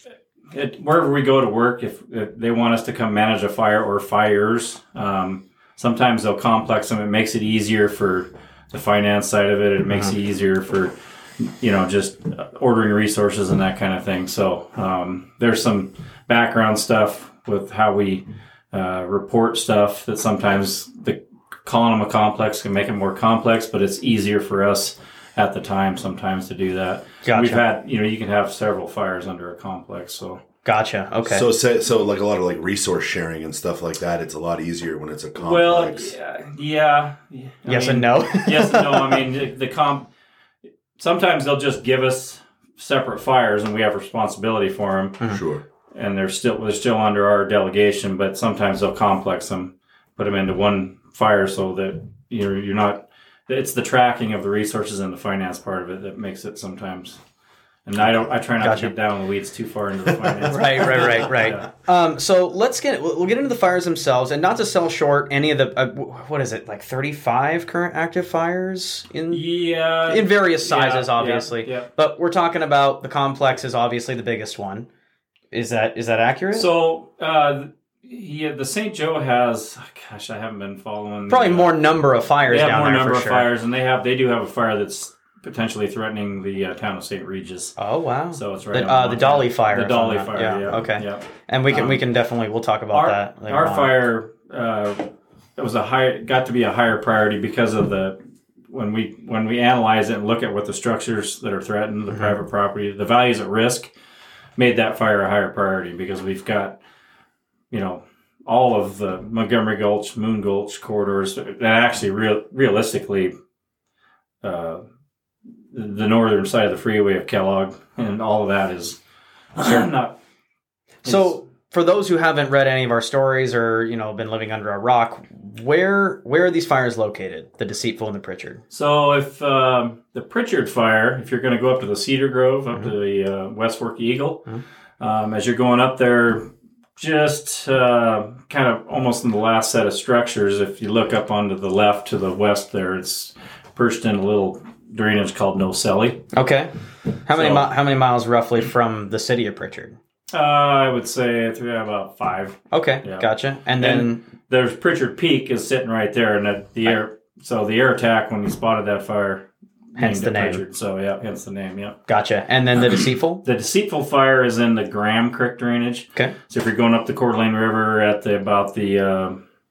it, wherever we go to work, if, if they want us to come manage a fire or fires, um, sometimes they'll complex them. It makes it easier for the finance side of it. It makes mm-hmm. it easier for, you know, just ordering resources and that kind of thing. So um, there's some background stuff with how we uh, report stuff that sometimes the calling them a complex can make it more complex, but it's easier for us at the time sometimes to do that. Gotcha. We've had, you know, you can have several fires under a complex. So gotcha. Okay. So, say, so like a lot of like resource sharing and stuff like that, it's a lot easier when it's a complex. Well, yeah. yeah. I yes mean, and no. yes and no. I mean, the, the comp. Sometimes they'll just give us separate fires, and we have responsibility for them. Mm-hmm. Sure. And they're still they're still under our delegation, but sometimes they'll complex them, put them into one fire, so that you're you're not. It's the tracking of the resources and the finance part of it that makes it sometimes. And I don't. I try not gotcha. to get down in the weeds too far into the finance. right, right, right, right. Yeah. Um, so let's get we'll get into the fires themselves, and not to sell short any of the uh, what is it like thirty-five current active fires in yeah in various sizes, yeah, obviously. Yeah, yeah. But we're talking about the complex is obviously the biggest one. Is that is that accurate? So uh, yeah, the Saint Joe has. Gosh, I haven't been following. Probably the, more number of fires. They have down more there number for of sure. fires, and they have they do have a fire that's potentially threatening the uh, town of Saint Regis. Oh wow! So it's right. The, on uh, the Dolly fire. The Dolly fire. Yeah. yeah. Okay. Yeah. And we can um, we can definitely we'll talk about our, that. Later our on. fire uh, it was a high got to be a higher priority because of the when we when we analyze it and look at what the structures that are threatened, the mm-hmm. private property, the values at risk, made that fire a higher priority because we've got, you know, all of the Montgomery Gulch, Moon Gulch corridors that actually real realistically. Uh, the northern side of the freeway of Kellogg, and all of that is not. So, for those who haven't read any of our stories or you know been living under a rock, where where are these fires located? The Deceitful and the Pritchard. So, if um, the Pritchard fire, if you're going to go up to the Cedar Grove, up mm-hmm. to the uh, West Fork Eagle, mm-hmm. um, as you're going up there, just uh, kind of almost in the last set of structures, if you look up onto the left to the west, there it's perched in a little drainage called Nocelli. Okay. How many so, mi- how many miles roughly from the city of Pritchard? Uh, I would say three, about five. Okay, yeah. Gotcha. And then and there's Pritchard Peak is sitting right there, and the, the air. So the air attack when we spotted that fire, hence the name. Pritchard. So yeah, hence the name. Yeah. Gotcha. And then the Deceitful. The Deceitful fire is in the Graham Creek drainage. Okay. So if you're going up the Coeur d'Alene River at the about the uh,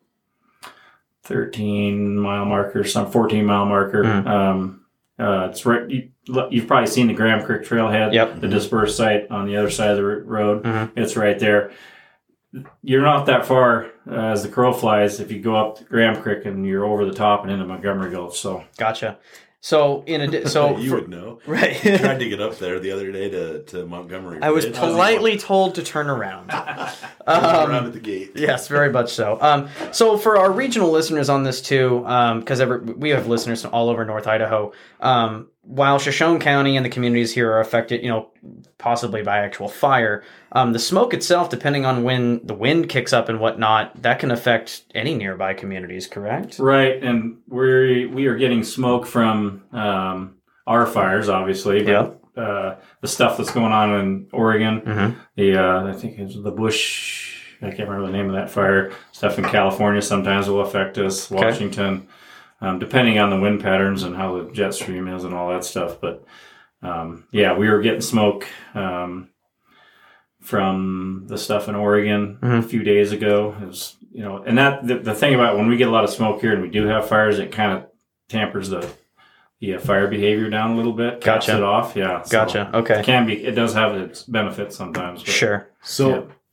thirteen mile marker, some fourteen mile marker. Mm-hmm. Um, Uh, it's right. You, you've probably seen the Graham Creek trailhead, yep. the dispersed site on the other side of the road. Mm-hmm. It's right there. You're not that far uh, as the crow flies if you go up Graham Creek and you're over the top and into Montgomery Gulch. So gotcha. So in a so you for, would know, right? I tried to get up there the other day to, to Montgomery. I was politely told to turn around. um, around at the gate. Yes, very much so. Um, so for our regional listeners on this too, because um, we have listeners from all over North Idaho. Um, while Shoshone County and the communities here are affected, you know, possibly by actual fire, um, the smoke itself, depending on when the wind kicks up and whatnot, that can affect any nearby communities. Correct? Right, and we we are getting smoke from um, our fires, obviously. But, yeah. Uh, the stuff that's going on in Oregon, mm-hmm. the uh, I think it's the Bush. I can't remember the name of that fire. Stuff in California sometimes will affect us. Washington. Okay. Um, depending on the wind patterns and how the jet stream is and all that stuff. But, um, yeah, we were getting smoke um, from the stuff in Oregon mm-hmm. a few days ago. It was, you know, and that the, the thing about when we get a lot of smoke here and we do have fires, it kind of tampers the the uh, fire behavior down a little bit. Caps Gotcha. it off. Yeah. So gotcha. Okay. It can be. It does have its benefits sometimes. But, sure. So. Yeah.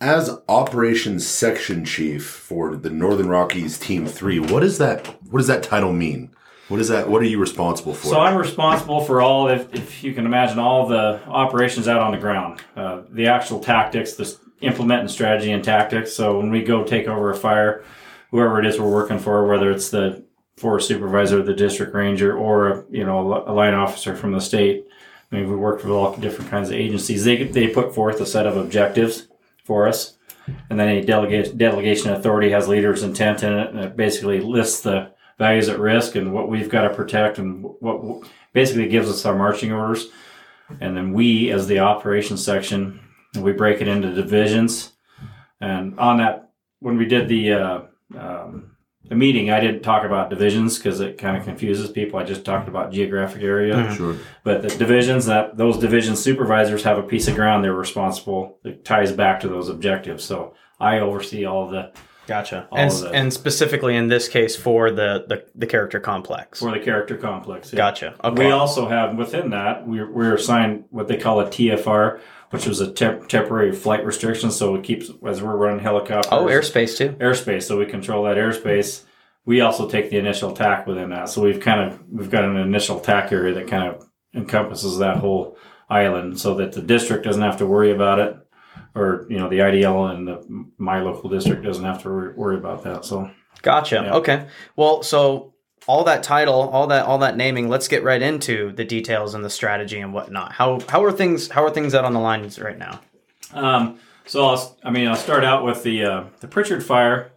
as operations section chief for the Northern Rockies Team Three, what does that what does that title mean? What is that? What are you responsible for? So I'm responsible for all, if, if you can imagine, all the operations out on the ground, uh, the actual tactics, the implementing strategy and tactics. So when we go take over a fire, whoever it is we're working for, whether it's the forest supervisor, the district ranger, or you know a line officer from the state. I mean, we worked with all different kinds of agencies. They they put forth a set of objectives for us, and then a delegate, delegation authority has leader's intent in it, and it basically lists the values at risk and what we've got to protect, and what basically gives us our marching orders. And then we, as the operations section, we break it into divisions. And on that, when we did the uh, um, the meeting, I didn't talk about divisions because it kind of confuses people. I just talked about geographic area. Mm-hmm. Sure. But the divisions, that those division supervisors have a piece of ground they're responsible. It ties back to those objectives. So I oversee all the Gotcha. all And, of the, and specifically in this case for the, the, the character complex. for the character complex. Yeah. Gotcha. Okay. We also have within that we're we're assigned what they call a T F R, which was a temp- temporary flight restriction. So it keeps as we're running helicopters. Oh, airspace too. airspace, so we control that airspace. We also take the initial attack within that. So we've kind of we've got an initial attack area that kind of encompasses that whole island, so that the district doesn't have to worry about it, or you know the I D L and the, my local district doesn't have to worry about that. So Gotcha. Yeah. Okay. Well, so all that title, all that all that naming. Let's get right into the details and the strategy and whatnot. How how are things how are things out on the lines right now? Um, so I'll, I mean, I'll start out with the uh, the Pritchard fire.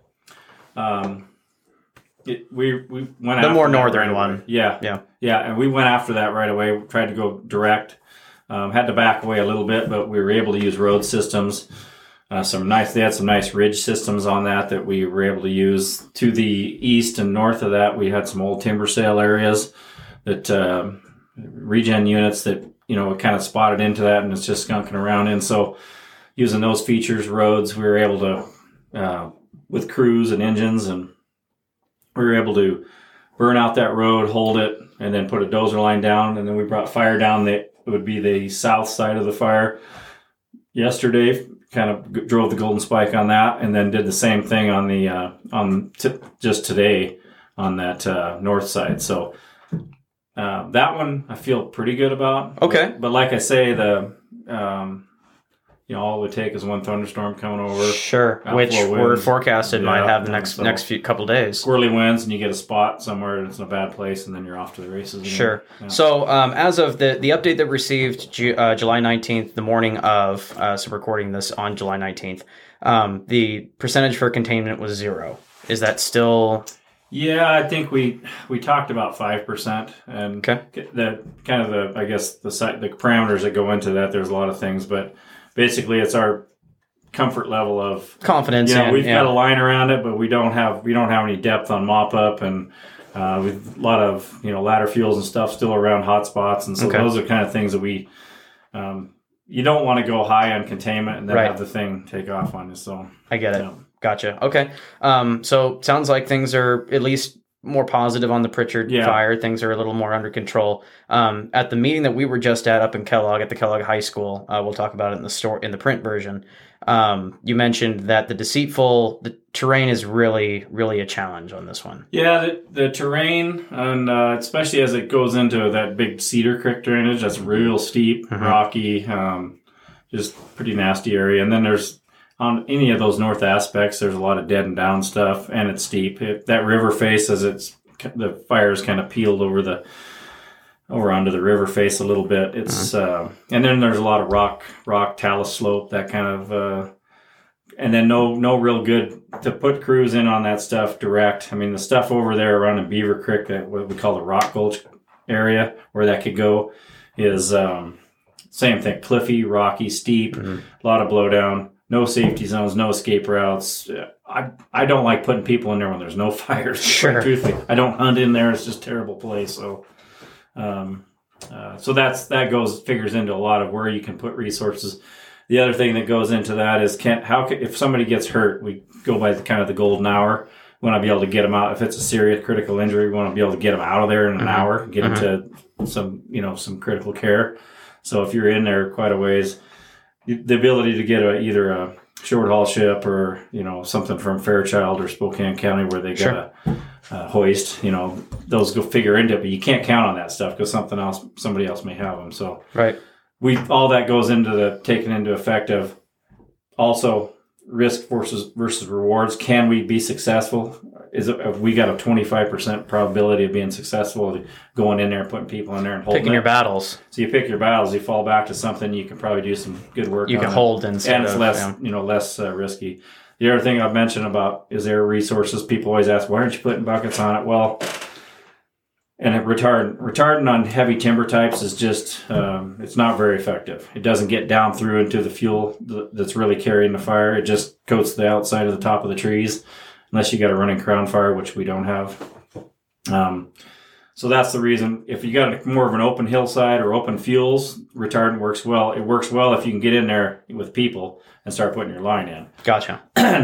Um, it, we we went The after more that northern right away. one. Yeah, Yeah. yeah, and we went after that right away. We tried to go direct. Um, had to back away a little bit, but we were able to use road systems. Uh, some nice. They had some nice ridge systems on that that we were able to use. To the east and north of that, we had some old timber sale areas that uh, regen units that you know kind of spotted into that, and it's just skunking around in. So using those features, roads, we were able to uh, with crews and engines, and we were able to burn out that road, hold it, and then put a dozer line down, and then we brought fire down the it would be the south side of the fire. Yesterday, kind of drove the golden spike on that, and then did the same thing on the uh, on t- just today on that uh, north side. So uh, that one I feel pretty good about. Okay. But, but like I say, the um, you know all it would take is one thunderstorm coming over. Sure. Outflow Which winds. we're forecasted might Yeah, have the yeah, next so- next few couple days. Squirrely winds, and you get a spot somewhere that's in a bad place, and then you're off to the races again. Sure. Yeah. So, um, as of the the update that we received Ju- uh, July nineteenth, the morning of, uh, so recording this on July nineteenth, um, the percentage for containment was zero. Is that still Yeah, I think we we talked about five percent, and Okay. the kind of the I guess the site the parameters that go into that. There's a lot of things, but basically, it's our comfort level of confidence? you know in, we've yeah. got a line around it, but we don't have we don't have any depth on mop up, and uh, with a lot of you know ladder fuels and stuff still around hot spots, and so Okay. those are kind of things that we um, you don't want to go high on containment and then Right. have the thing take off on you. So I get it. yeah. Gotcha. Okay. Um, so sounds like things are at least more positive on the Pritchard Yeah. fire. Things are a little more under control. Um, at the meeting that we were just at up in Kellogg at the Kellogg High School, uh, we'll talk about it in the store in the print version. Um, you mentioned that the deceitful the terrain is really, really a challenge on this one. Yeah, the, the terrain, and uh, especially as it goes into that big Cedar Creek drainage, that's real steep, Mhm. rocky, um, just pretty nasty area. And then there's, on any of those north aspects, there's a lot of dead and down stuff, and it's steep. It, that river face, as it's, the fire's kind of peeled over the, over onto the river face a little bit. It's, uh, and then there's a lot of rock, rock, talus slope, that kind of, uh, and then no no real good to put crews in on that stuff direct. I mean, the stuff over there around in Beaver Creek, that what we call the Rock Gulch area, where that could go, is um, same thing, cliffy, rocky, steep, Mhm. a lot of blowdown, no safety zones, no escape routes. I I don't like putting people in there when there's no fires. Sure. Quite truthfully, I don't hunt in there. It's just a terrible place. So, um, uh, so that's that goes figures into a lot of where you can put resources. The other thing that goes into that is can how can, if somebody gets hurt, we go by the kind of the golden hour. We want to be able to get them out. If it's a serious critical injury, we want to be able to get them out of there in an Mhm. hour, get Mhm. them to some you know some critical care. So if you're in there quite a ways, the ability to get a, either a, short haul ship or, you know, something from Fairchild or Spokane County where they got Sure. a, a hoist, you know, those go figure into it, but you can't count on that stuff because something else, somebody else may have them. So Right. we, all that goes into the taking into effect of also risk versus versus rewards. Can we be successful? Is it, have we got a twenty-five percent probability of being successful going in there and putting people in there and holding Picking it? your battles. So you pick your battles, you fall back to something you can probably do some good work You on can it. hold instead and it's of, less, yeah. you know, less uh, risky. The other thing I've mentioned about is there resources. People always ask, why aren't you putting buckets on it? Well, and it retardant retardant on heavy timber types is just um, it's not very effective. It doesn't get down through into the fuel that's really carrying the fire. It just coats the outside of the top of the trees, unless you got a running crown fire, which we don't have. Um, so that's the reason. If you got more of an open hillside or open fuels, retardant works well. It works well if you can get in there with people and start putting your line in. Gotcha.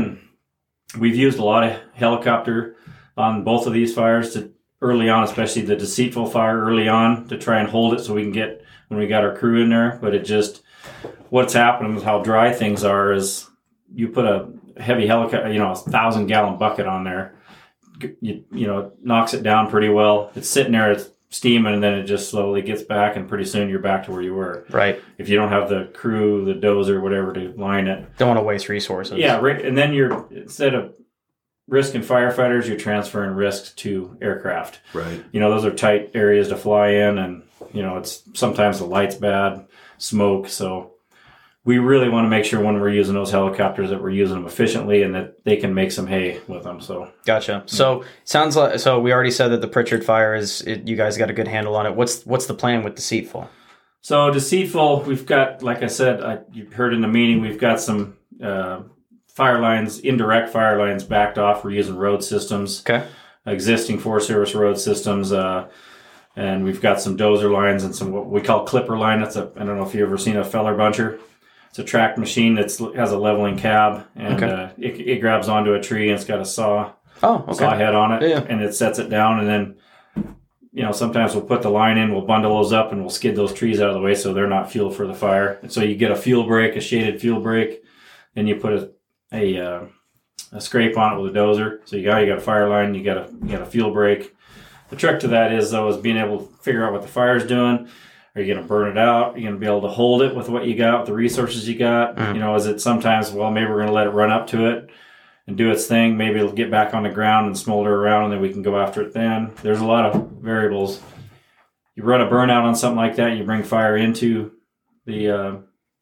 We've used a lot of helicopter on both of these fires to early on, especially the deceitful fire early on, to try and hold it so we can get when we got our crew in there. But it just, what's happening with how dry things are is you put a heavy helicopter, you know, a thousand gallon bucket on there, you, you know, it knocks it down pretty well. It's sitting there, it's steaming, and then it just slowly gets back, and pretty soon you're back to where you were. Right. If you don't have the crew, the dozer, whatever to line it. Don't want to waste resources. Yeah, right. And then you're, instead of risking firefighters, you're transferring risks to aircraft. Right. You know, those are tight areas to fly in, and, you know, it's sometimes the light's bad, smoke. So we really want to make sure when we're using those helicopters that we're using them efficiently and that they can make some hay with them. So Gotcha. So sounds like, so we already said that the Pritchard fire is, it, you guys got a good handle on it. What's, what's the plan with Deceitful? So Deceitful, we've got, like I said, I, you heard in the meeting, we've got some uh, fire lines, indirect fire lines backed off. We're using road systems, Okay. existing Forest Service road systems, uh, and we've got some dozer lines and some what we call clipper line. That's a, I don't know if you've ever seen a feller buncher. It's a tracked machine that has a leveling cab, and Okay. uh, it, it grabs onto a tree, and it's got a saw Oh, okay. saw head on it, Yeah. and it sets it down. And then, you know, sometimes we'll put the line in, we'll bundle those up, and we'll skid those trees out of the way so they're not fuel for the fire. And so you get a fuel break, a shaded fuel break, then you put a a, uh, a scrape on it with a dozer. So you got you got a fire line, you got a you got a fuel break. The trick to that is though is being able to figure out what the fire's doing. Are you going to burn it out? Are you going to be able to hold it with what you got, with the resources you got? Mm. You know, is it sometimes, well, maybe we're going to let it run up to it and do its thing. Maybe it'll get back on the ground and smolder around, and then we can go after it then. There's a lot of variables. You run a burnout on something like that, you bring fire into the, uh,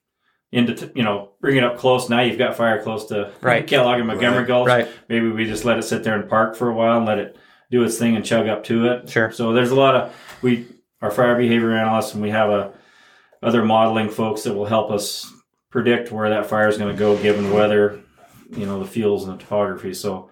into you know, bring it up close. Now you've got fire close to Right. Kellogg and Montgomery Right. Gulch. Right. Maybe we just let it sit there and park for a while and let it do its thing and chug up to it. Sure. So there's a lot of, we, our fire behavior analysts, and we have a, other modeling folks that will help us predict where that fire is going to go given the weather, you know, the fuels and the topography. So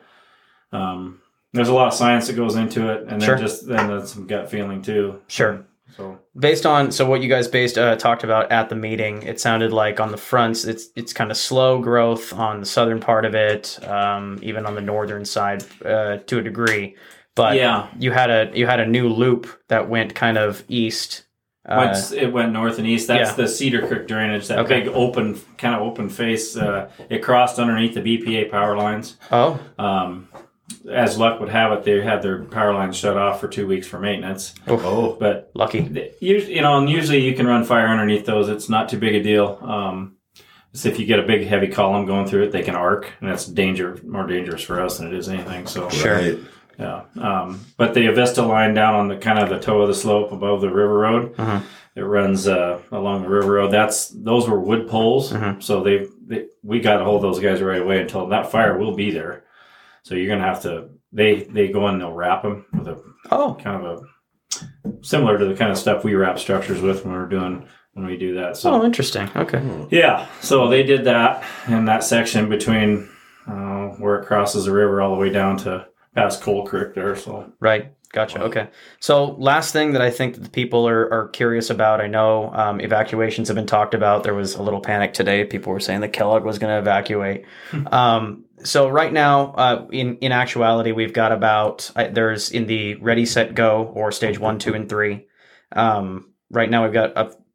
um, there's a lot of science that goes into it, and then Sure. just then there's some gut feeling too. Sure. So Based on, so what you guys based uh, talked about at the meeting, it sounded like on the fronts, it's it's kind of slow growth on the southern part of it, um, even on the northern side uh, to a degree. But yeah, you had a you had a new loop that went kind of east. Uh, once it went north and east, that's yeah. the Cedar Creek drainage, that Okay. big open, kind of open face. Uh, it crossed underneath the B P A power lines. oh, Um, as luck would have it, they had their power lines shut off for two weeks for maintenance. Oh, But lucky. You, you know, and usually you can run fire underneath those. It's not too big a deal. Um, so if you get a big heavy column going through it, they can arc, and that's danger more dangerous for us than it is anything. So Sure. right. yeah. Um, but the Avista line down on the kind of the toe of the slope above the river road, Uh-huh. it runs uh, along the river road. That's those were wood poles, Mhm. so they, they we got to hold those guys right away until that fire will be there. So you're gonna have to. They they go in and they'll wrap them with a Oh, kind of a similar to the kind of stuff we wrap structures with when we're doing when we do that. So oh, interesting. Okay. yeah, so they did that in that section between uh, where it crosses the river all the way down to past Coal Creek there. So Right. Gotcha. Okay. So last thing that I think that the people are, are curious about, I know um, evacuations have been talked about. There was a little panic today. People were saying that Kellogg was going to evacuate. um, so right now, uh, in, in actuality, we've got about, uh, there's in the ready, set, go, or stage one, two, and three. Um, right now we've got a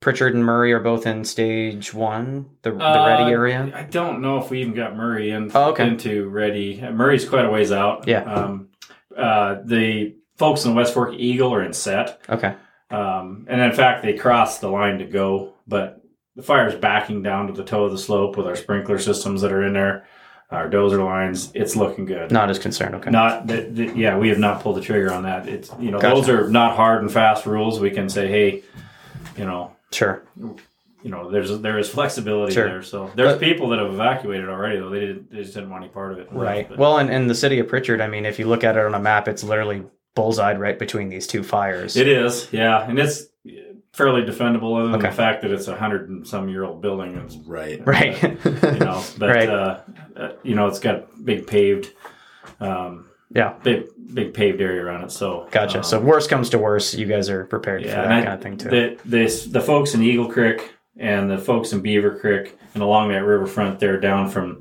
Pritchard and Murray are both in stage one, the, the Uh, ready area. I don't know if we even got Murray in, Oh, okay. into ready. Murray's quite a ways out. Yeah. Um, uh, the folks in West Fork Eagle are in set. Okay. Um, and in fact, they crossed the line to go, but the fire's backing down to the toe of the slope with our sprinkler systems that are in there, our dozer lines. It's looking good. Not as concerned. Okay. Not that, that- yeah, we have not pulled the trigger on that. It's, you know, Gotcha. those are not hard and fast rules. We can say, hey, you know, Sure. you know, there's there is flexibility Sure. there. So there's But- people that have evacuated already, though they didn't, they just didn't want any part of it. Right. But- Well, and in the city of Pritchard, I mean, if you look at it on a map, it's literally bullseyed right between these two fires. It is, yeah, and it's fairly defendable, other than Okay. the fact that it's a hundred and some year old building. It's, Right. Right. you know, but Right. uh, uh, you know, it's got big paved, um, Yeah. big big paved area around it. So Gotcha. um, so worst comes to worst, you guys are prepared yeah, for and that I- kind of thing too. The, the the folks in Eagle Creek and the folks in Beaver Creek and along that riverfront there down from.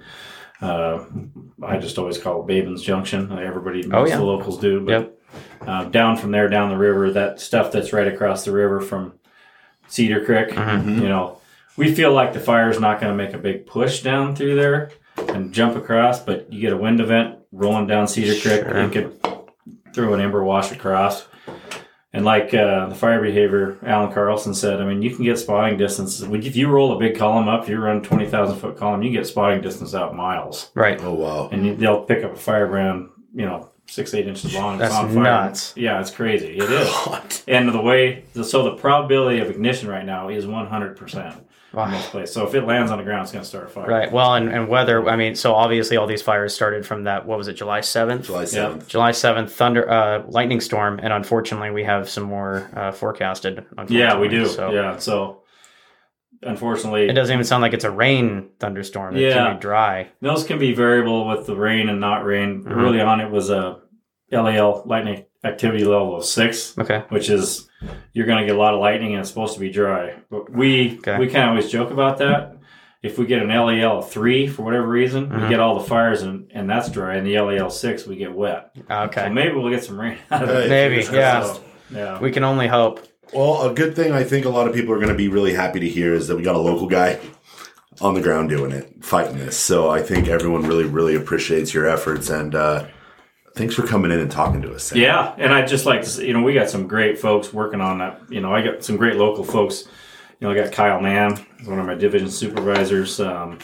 Uh, I just always call it Babin's Junction. Everybody, most Oh, yeah. of the locals do. But Yep. uh, down from there, down the river, that stuff that's right across the river from Cedar Creek, Mm-hmm. you know, we feel like the fire's not going to make a big push down through there and jump across, but you get a wind event rolling down Cedar Creek, Sure. you could throw an ember wash across. And like uh, the fire behavior, Alan Carlson said, I mean, you can get spotting distance. If you roll a big column up, if you run twenty thousand foot column, you can get spotting distance out miles. Right. Oh, wow. And you, they'll pick up a firebrand, you know, six, eight inches long. It's That's on fire. nuts. Yeah, it's crazy. It is. And the way, so the probability of ignition right now is one hundred percent Wow. in this place. So if it lands on the ground, it's going to start a fire. Right. Well, and, and weather, I mean, so obviously all these fires started from that, what was it, July seventh? July seventh. July seventh, thunder, uh, lightning storm. And unfortunately, we have some more uh, forecasted. Yeah, we do. So Yeah. So unfortunately, it doesn't even sound like it's a rain thunderstorm. It Yeah. can be dry. those can be variable with the rain and not rain. Mhm. Early on, it was a L A L lightning activity level of six, Okay. which is you're going to get a lot of lightning and it's supposed to be dry. But we Okay. we kind of always joke about that. If we get an L A L of three for whatever reason, Mhm. we get all the fires and, and that's dry. And the L A L six, we get wet. Okay. So maybe we'll get some rain out of it. Hey, Maybe, fingers yeah. crossed. So, yeah. We can only hope. Well, a good thing I think a lot of people are going to be really happy to hear is that we got a local guy on the ground doing it, fighting this. So I think everyone really, really appreciates your efforts. And uh, thanks for coming in and talking to us. Sam. Yeah, and I'd just like to say, you know, we got some great folks working on that. You know, I got some great local folks. You know, I got Kyle Mann, one of my division supervisors, um,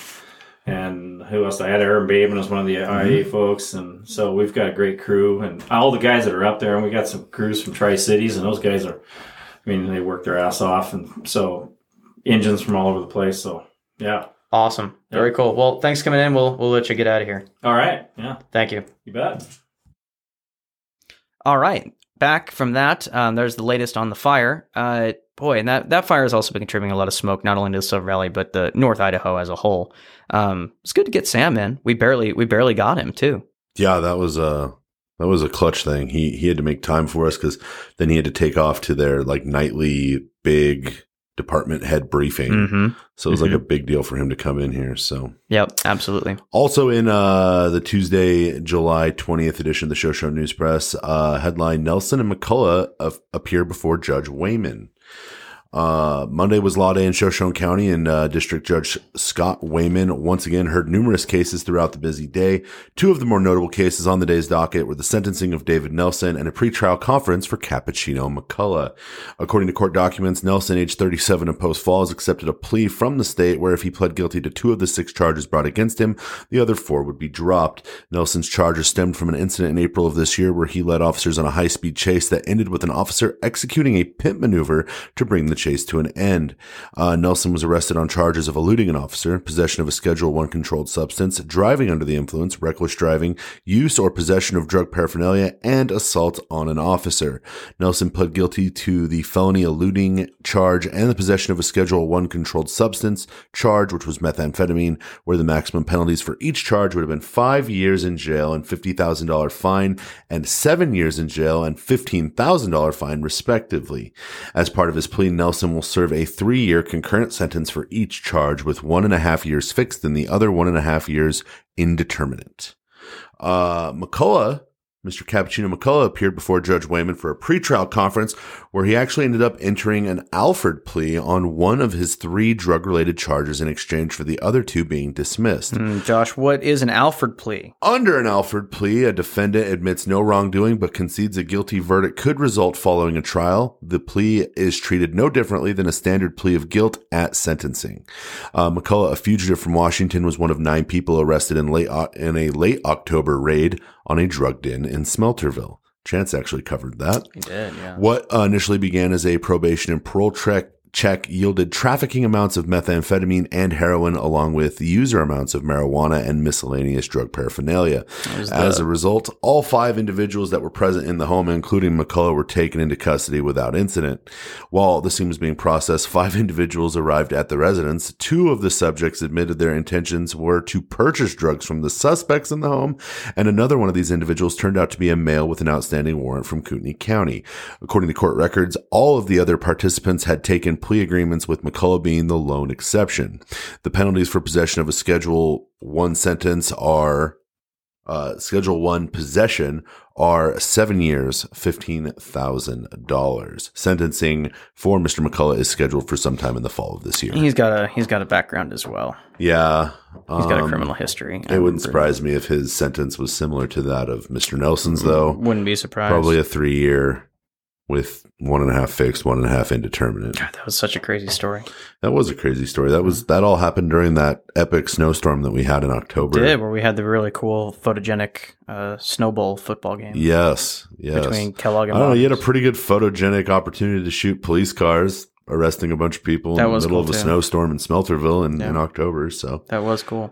and who else? I had Aaron Baben as one of the I A folks, and so we've got a great crew, and all the guys that are up there, and we got some crews from Tri Cities, and those guys are, I mean, they work their ass off, and so engines from all over the place. So yeah, Awesome. Very cool. Well, thanks for coming in. We'll, we'll let you get out of here. all right, yeah, Thank you. you bet. All right. Back from that, um, there's the latest on the fire. Uh, boy, and that, that fire has also been contributing a lot of smoke, not only to the Silver Valley, but the North Idaho as a whole. Um, it's good to get Sam in. We barely we barely got him, too. Yeah, that was a that was a clutch thing. He he had to make time for us because then he had to take off to their like nightly big department head briefing. Mm-hmm. So it was like a big deal for him to come in here. So Yep, absolutely. also in uh, the Tuesday, July twentieth edition of the Show Show News Press, uh, headline: Nelson and McCullough uh, appear before Judge Wayman. Uh, Monday was Law Day in Shoshone County, and uh, District Judge Scott Wayman once again heard numerous cases throughout the busy day. Two of the more notable cases on the day's docket were the sentencing of David Nelson and a pretrial conference for Cappuccino McCullough. According to court documents, Nelson, age thirty-seven of Post Falls, accepted a plea from the state where if he pled guilty to two of the six charges brought against him, the other four would be dropped. Nelson's charges stemmed from an incident in April of this year where he led officers on a high-speed chase that ended with an officer executing a pimp maneuver to bring the chase to an end. Uh, Nelson was arrested on charges of eluding an officer, possession of a Schedule one controlled substance, driving under the influence, reckless driving, use or possession of drug paraphernalia, and assault on an officer. Nelson pled guilty to the felony eluding charge and the possession of a Schedule one controlled substance charge, which was methamphetamine, where the maximum penalties for each charge would have been five years in jail and fifty thousand dollars fine and seven years in jail and fifteen thousand dollars fine, respectively. As part of his plea, Nelson will serve a three-year concurrent sentence for each charge, with one and a half years fixed and the other one and a half years indeterminate. Uh, McCullough Mister Cappuccino McCullough appeared before Judge Wayman for a pretrial conference where he actually ended up entering an Alford plea on one of his three drug-related charges in exchange for the other two being dismissed. Mm, Josh, what is an Alford plea? Under an Alford plea, a defendant admits no wrongdoing but concedes a guilty verdict could result following a trial. The plea is treated no differently than a standard plea of guilt at sentencing. Uh, McCullough, a fugitive from Washington, was one of nine people arrested in late in a late October raid on a drug den in Smelterville. Chance actually covered that. He did, yeah. What uh, initially began as a probation and parole check check yielded trafficking amounts of methamphetamine and heroin, along with user amounts of marijuana and miscellaneous drug paraphernalia. As a result, all five individuals that were present in the home, including McCullough, were taken into custody without incident. While the scene was being processed, five individuals arrived at the residence. Two of the subjects admitted their intentions were to purchase drugs from the suspects in the home, and another one of these individuals turned out to be a male with an outstanding warrant from Kootenai County. According to court records, all of the other participants had taken plea agreements, with McCullough being the lone exception. The penalties for possession of a Schedule One sentence are uh, Schedule One possession are seven years, fifteen thousand dollars. Sentencing for Mister McCullough is scheduled for sometime in the fall of this year. He's got a he's got a background as well. Yeah, he's got a um, criminal history. It wouldn't surprise me if his sentence was similar to that of Mister Nelson's, though. Wouldn't be surprised. Probably a three year. With one and a half fixed, one and a half indeterminate. God, that was such a crazy story. That was a crazy story. That was that all happened during that epic snowstorm that we had in October. It did, where we had the really cool photogenic uh, Snow Bowl football game. Yes, yes. Between Kellogg and I don't know. You had a Monmouth. pretty good photogenic opportunity to shoot police cars, arresting a bunch of people That in the was middle cool of a too. snowstorm in Smelterville in, Yeah. in October. So That was cool.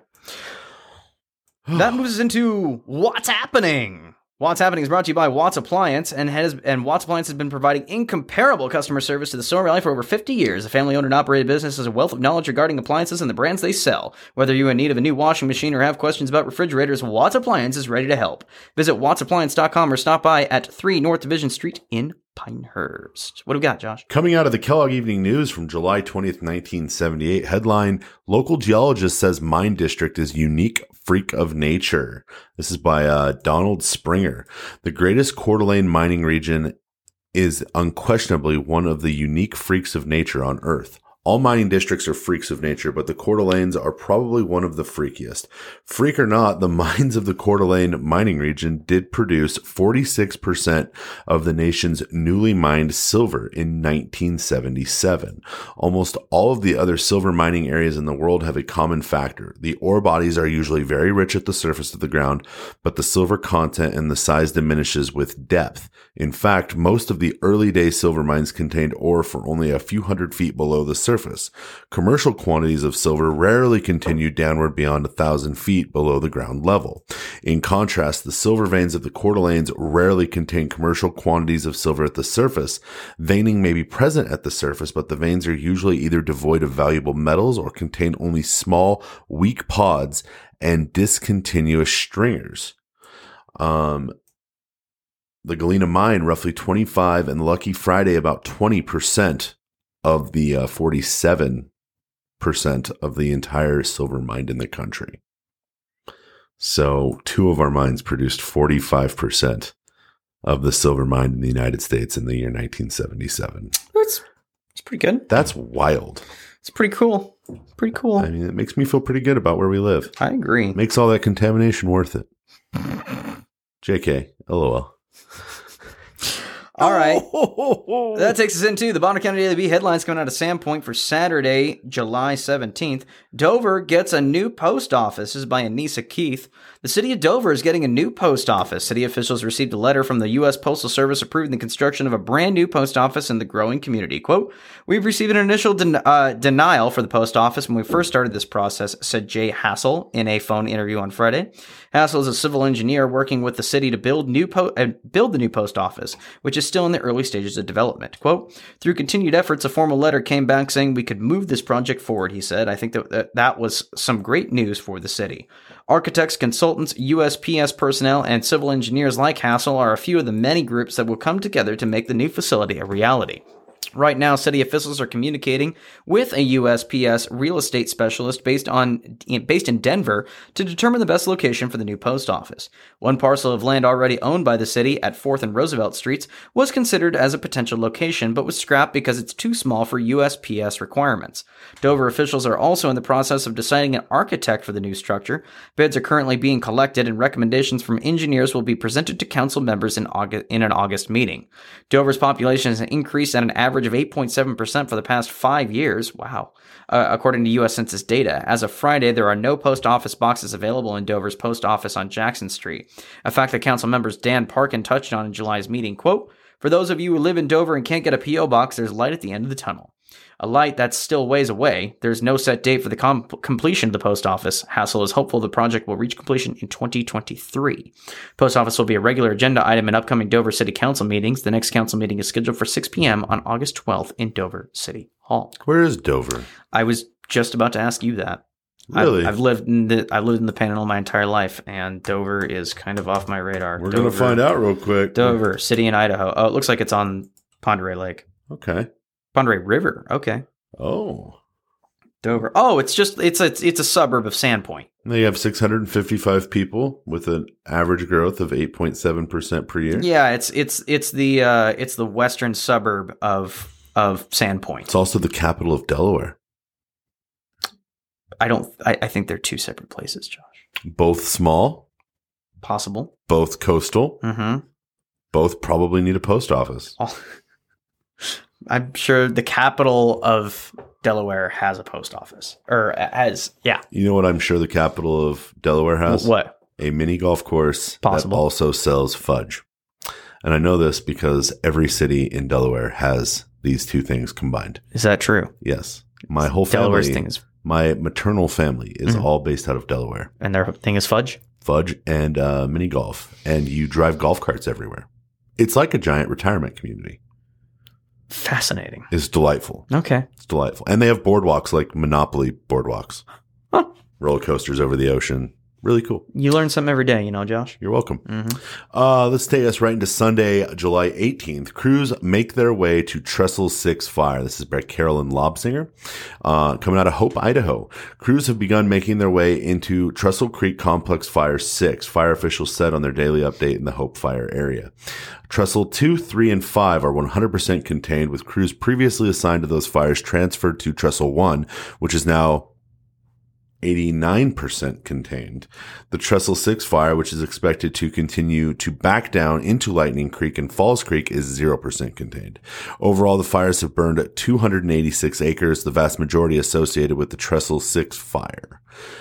That moves us into What's Happening. What's Happening is brought to you by Watts Appliance, and has and Watts Appliance has been providing incomparable customer service to the Snow Valley for over fifty years. The family-owned and operated business has a wealth of knowledge regarding appliances and the brands they sell. Whether you're in need of a new washing machine or have questions about refrigerators, Watts Appliance is ready to help. Visit watts appliance dot com or stop by at three North Division Street in Pinehurst. What do we got, Josh? coming out of the Kellogg Evening News from July twentieth, nineteen seventy-eight, headline, Local Geologist Says Mine District is Unique Freak of Nature. This is by uh, Donald Springer. The greatest Coeur d'Alene mining region is unquestionably one of the unique freaks of nature on Earth. All mining districts are freaks of nature, but the Coeur d'Alenes are probably one of the freakiest. Freak or not, the mines of the Coeur d'Alene mining region did produce forty-six percent of the nation's newly mined silver in nineteen seventy-seven. Almost all of the other silver mining areas in the world have a common factor. The ore bodies are usually very rich at the surface of the ground, but the silver content and the size diminishes with depth. In fact, most of the early day silver mines contained ore for only a few hundred feet below the surface. Commercial quantities of silver rarely continue downward beyond a thousand feet below the ground level. In contrast, the silver veins of the Coeur d'Alenes rarely contain commercial quantities of silver at the surface. Veining may be present at the surface, but the veins are usually either devoid of valuable metals or contain only small, weak pods and discontinuous stringers. Um, the Galena Mine, roughly twenty-five, and Lucky Friday, about twenty percent of the uh, forty-seven percent of the entire silver mined in the country. So two of our mines produced forty-five percent of the silver mined in the United States in the year nineteen seventy-seven. It's, it's pretty good. That's wild. It's pretty cool. Pretty cool. I mean, it makes me feel pretty good about where we live. I agree. Makes all that contamination worth it. J K, LOL. All right. That takes us into the Bonner County Daily Bee headlines coming out of Sandpoint for Saturday, July seventeenth. Dover gets a new post office. This is by Anissa Keith. The city of Dover is getting a new post office. City officials received a letter from the U S Postal Service approving the construction of a brand new post office in the growing community. Quote, "We've received an initial den- uh, denial for the post office when we first started this process," said Jay Hassel in a phone interview on Friday. Hassel is a civil engineer working with the city to build new po- uh, build the new post office, which is still in the early stages of development. Quote, "Through continued efforts, a formal letter came back saying we could move this project forward," he said. "I think that that, that was some great news for the city. Architects, consultants, U S P S personnel, and civil engineers like Hassel are a few of the many groups that will come together to make the new facility a reality." Right now, city officials are communicating with a U S P S real estate specialist based on based in Denver to determine the best location for the new post office. One parcel of land already owned by the city at fourth and Roosevelt Streets was considered as a potential location, but was scrapped because it's too small for U S P S requirements. Dover officials are also in the process of deciding an architect for the new structure. Bids are currently being collected, and recommendations from engineers will be presented to council members in August in an August meeting. Dover's population has increased at an average of eight point seven percent for the past five years. Wow. Uh, according to U S Census data. As of Friday, there are no post office boxes available in Dover's post office on Jackson Street, a fact that council members Dan Parkin touched on in July's meeting. Quote, "For those of you who live in Dover and can't get a P O box, there's light at the end of the tunnel. A light that's still ways away. There's no set date for the com- completion of the post office. Hassel is hopeful the project will reach completion in twenty twenty-three. Post office will be a regular agenda item in upcoming Dover City Council meetings. The next council meeting is scheduled for six p.m. on August twelfth in Dover City Hall." Where is Dover? I was just about to ask you that. Really? I've, I've lived in the I've lived in the Panhandle my entire life, and Dover is kind of off my radar. We're Dover, going to find out real quick. Dover, city in Idaho. Oh, it looks like it's on Pend Oreille Lake. Okay. Pend Oreille River. Okay. Oh. Dover. Oh, it's just it's a it's a suburb of Sandpoint. They have six hundred fifty-five people with an average growth of eight point seven percent per year. Yeah, it's it's it's the uh, it's the western suburb of of Sandpoint. It's also the capital of Delaware. I don't. I, I think they're two separate places, Josh. Both small, Possible. both coastal, Mm-hmm. both probably need a post office. Oh. I'm sure the capital of Delaware has a post office, or has. Yeah. You know what I'm sure the capital of Delaware has? What? A mini golf course Possible. that also sells fudge. And I know this because every city in Delaware has these two things combined. Is that true? Yes. My whole Delaware's family, thing is, my maternal family is Mhm. all based out of Delaware. and their thing is fudge. Fudge and uh, mini golf. And you drive golf carts everywhere. It's like a giant retirement community. Fascinating. It's delightful. Okay. It's delightful. And they have boardwalks like Monopoly boardwalks. Huh. Roller coasters over the ocean. Really cool. You learn something every day, you know, Josh. You're welcome. Mm-hmm. Uh, let's take us right into Sunday, July eighteenth. Crews make their way to Trestle six Fire. This is by Carolyn Lobsinger. Uh, coming out of Hope, Idaho. Crews have begun making their way into Trestle Creek Complex Fire six. Fire officials said on their daily update in the Hope Fire area. Trestle two, three, and five are one hundred percent contained, with crews previously assigned to those fires transferred to Trestle one, which is now eighty-nine percent contained. The Trestle six fire, which is expected to continue to back down into Lightning Creek and Falls Creek, is zero percent contained. Overall, the fires have burned two hundred eighty-six acres, the vast majority associated with the Trestle six fire.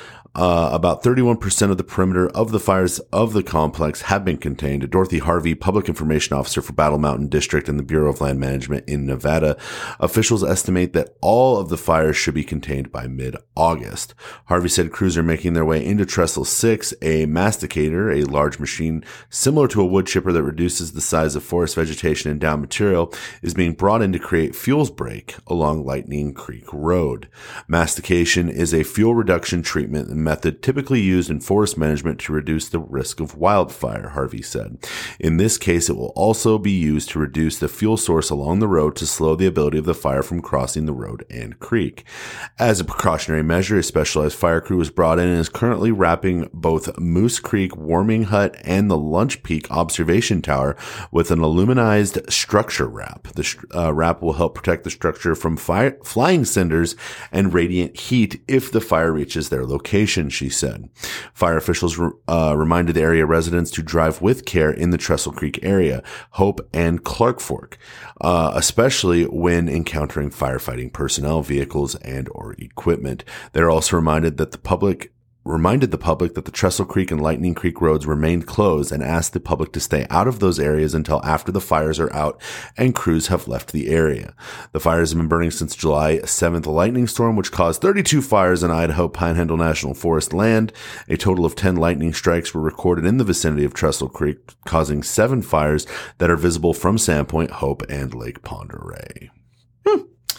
Uh, about thirty-one percent of the perimeter of the fires of the complex have been contained. Dorothy Harvey, Public Information Officer for Battle Mountain District and the Bureau of Land Management in Nevada, officials estimate that all of the fires should be contained by mid-August. Harvey said crews are making their way into Trestle six, a masticator, a large machine similar to a wood chipper that reduces the size of forest vegetation and down material, is being brought in to create fuels break along Lightning Creek Road. Mastication is a fuel reduction treatment method typically used in forest management to reduce the risk of wildfire, Harvey said. In this case, it will also be used to reduce the fuel source along the road to slow the ability of the fire from crossing the road and creek. As a precautionary measure, a specialized fire crew was brought in and is currently wrapping both Moose Creek Warming Hut and the Lunch Peak Observation Tower with an aluminized structure wrap. The uh, wrap will help protect the structure from fire, flying cinders and radiant heat if the fire reaches their location, she said. Fire officials uh, reminded the area residents to drive with care in the Trestle Creek area, Hope and Clark Fork, uh, especially when encountering firefighting personnel, vehicles, and or equipment. They're also reminded that the public reminded the public that the Trestle Creek and Lightning Creek roads remained closed and asked the public to stay out of those areas until after the fires are out and crews have left the area. The fires have been burning since July seventh, a lightning storm which caused thirty-two fires in Idaho Panhandle National Forest land. A total of ten lightning strikes were recorded in the vicinity of Trestle Creek, causing seven fires that are visible from Sandpoint, Hope, and Lake Pend Oreille. Hmm.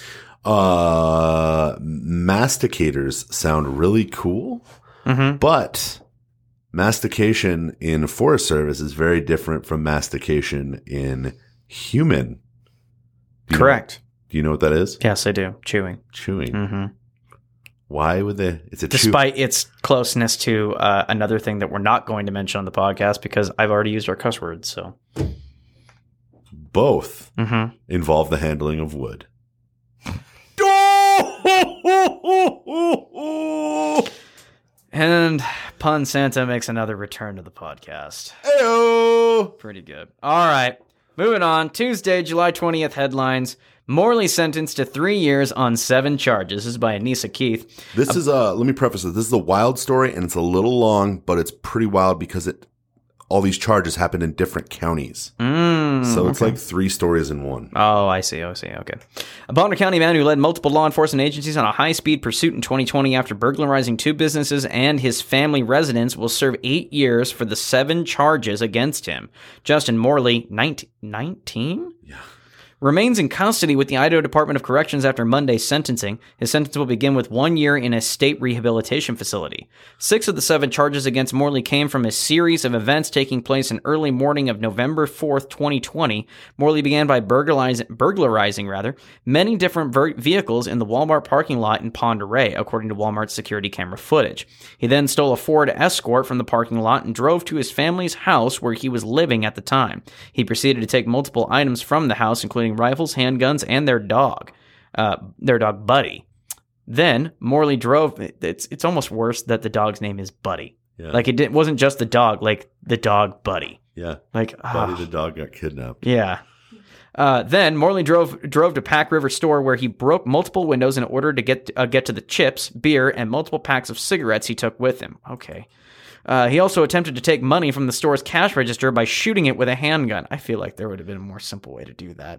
Uh, masticators sound really cool. Mm-hmm. But mastication in Forest Service is very different from mastication in human. Do you Correct. Know, Do you know what that is? Yes, I do. Chewing. Chewing. Mm-hmm. Why would they? It's a Despite chew- its closeness to uh, another thing that we're not going to mention on the podcast because I've already used our cuss words. So both mm-hmm. involve the handling of wood. And Pun Santa makes another return to the podcast. Ayo! Pretty good. All right. Moving on. Tuesday, July twentieth headlines. Morley sentenced to three years on seven charges. This is by Anissa Keith. This uh, is a, let me preface this. This is a wild story and it's a little long, but it's pretty wild because it, all these charges happened in different counties. Mm, so it's okay. like three stories in one. Oh, I see. I see. Okay. A Bonner County man who led multiple law enforcement agencies on a high-speed pursuit in twenty twenty after burglarizing two businesses and his family residence will serve eight years for the seven charges against him. Justin Morley, nineteen? nineteen? Yeah. Remains in custody with the Idaho Department of Corrections after Monday's sentencing. His sentence will begin with one year in a state rehabilitation facility. Six of the seven charges against Morley came from a series of events taking place in early morning of November fourth, twenty twenty. Morley began by burglarizing, burglarizing rather, many different ver- vehicles in the Walmart parking lot in Pend Oreille, according to Walmart's security camera footage. He then stole a Ford Escort from the parking lot and drove to his family's house where he was living at the time. He proceeded to take multiple items from the house, including rifles, handguns, and their dog, uh, their dog Buddy. Then Morley drove. It's it's almost worse that the dog's name is Buddy. Yeah. Like it didn't, wasn't just the dog, like the dog Buddy. Yeah. Like Buddy ah. the dog got kidnapped. Yeah. Uh, then Morley drove drove to Pack River store where he broke multiple windows in order to get uh, get to the chips, beer, and multiple packs of cigarettes he took with him. Okay. Uh, he also attempted to take money from the store's cash register by shooting it with a handgun. I feel like there would have been a more simple way to do that.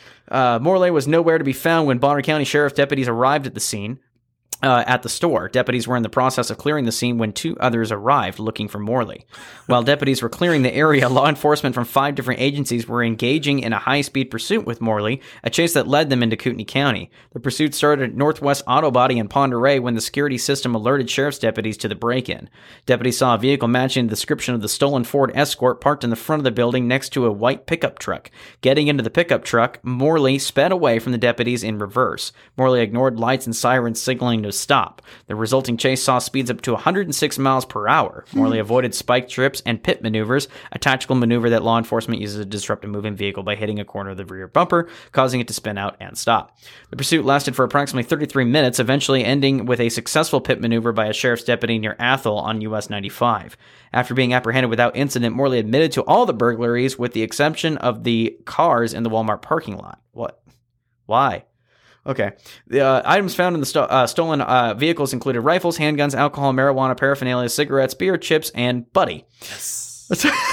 Uh, Morley was nowhere to be found when Bonner County Sheriff deputies arrived at the scene. Uh, at the store, deputies were in the process of clearing the scene when two others arrived looking for Morley. While deputies were clearing the area, law enforcement from five different agencies were engaging in a high-speed pursuit with Morley, a chase that led them into Kootenai County. The pursuit started at Northwest Auto Body in Pend Oreille when the security system alerted sheriff's deputies to the break-in. Deputies saw a vehicle matching the description of the stolen Ford Escort parked in the front of the building next to a white pickup truck. Getting into the pickup truck, Morley sped away from the deputies in reverse. Morley ignored lights and sirens signaling to stop. The resulting chase saw speeds up to one hundred six miles per hour. Morley avoided spike trips and pit maneuvers, a tactical maneuver that law enforcement uses to disrupt a moving vehicle by hitting a corner of the rear bumper, causing it to spin out and stop. The pursuit lasted for approximately thirty-three minutes, eventually ending with a successful pit maneuver by a sheriff's deputy near Athol on U S ninety-five. After being apprehended without incident, Morley admitted to all the burglaries with the exception of the cars in the Walmart parking lot. What? Why? Okay. The uh, items found in the sto- uh, stolen uh, vehicles included rifles, handguns, alcohol, marijuana, paraphernalia, cigarettes, beer, chips, and Buddy. Yes.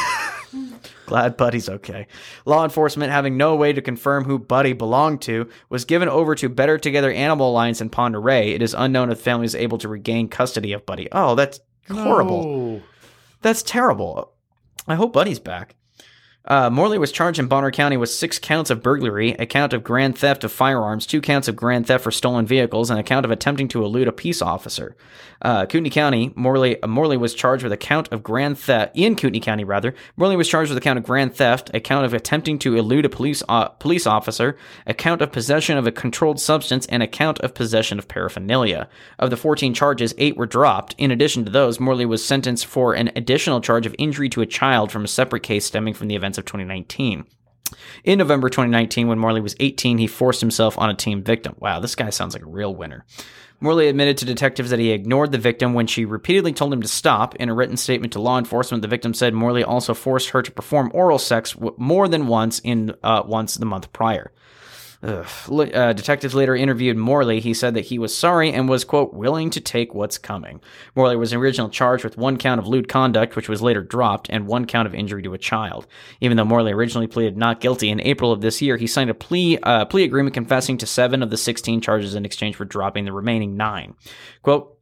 Glad Buddy's okay. Law enforcement, having no way to confirm who Buddy belonged to, was given over to Better Together Animal Alliance in Pend Oreille. It is unknown if the family is able to regain custody of Buddy. Oh, that's horrible. No. That's terrible. I hope Buddy's back. Uh, Morley was charged in Bonner County with six counts of burglary, a count of grand theft of firearms, two counts of grand theft for stolen vehicles, and a count of attempting to elude a peace officer. Uh, Kootenai County, Morley, uh, Morley was charged with a count of grand theft, in Kootenai County rather, Morley was charged with a count of grand theft, a count of attempting to elude a police uh, police officer, a count of possession of a controlled substance, and a count of possession of paraphernalia. Of the fourteen charges, eight were dropped. In addition to those, Morley was sentenced for an additional charge of injury to a child from a separate case stemming from the events of twenty nineteen. In November twenty nineteen, when Morley was eighteen, he forced himself on a teen victim. Wow, this guy sounds like a real winner. Morley admitted to detectives that he ignored the victim when she repeatedly told him to stop. In a written statement to law enforcement, the victim said Morley also forced her to perform oral sex w- more than once in uh, once the month prior. Ugh. Uh, detectives later interviewed Morley. He said that he was sorry and was, quote, willing to take what's coming. Morley was originally charged with one count of lewd conduct, which was later dropped, and one count of injury to a child. Even though Morley originally pleaded not guilty, in April of this year, he signed a plea uh, plea agreement confessing to seven of the sixteen charges in exchange for dropping the remaining nine. Quote,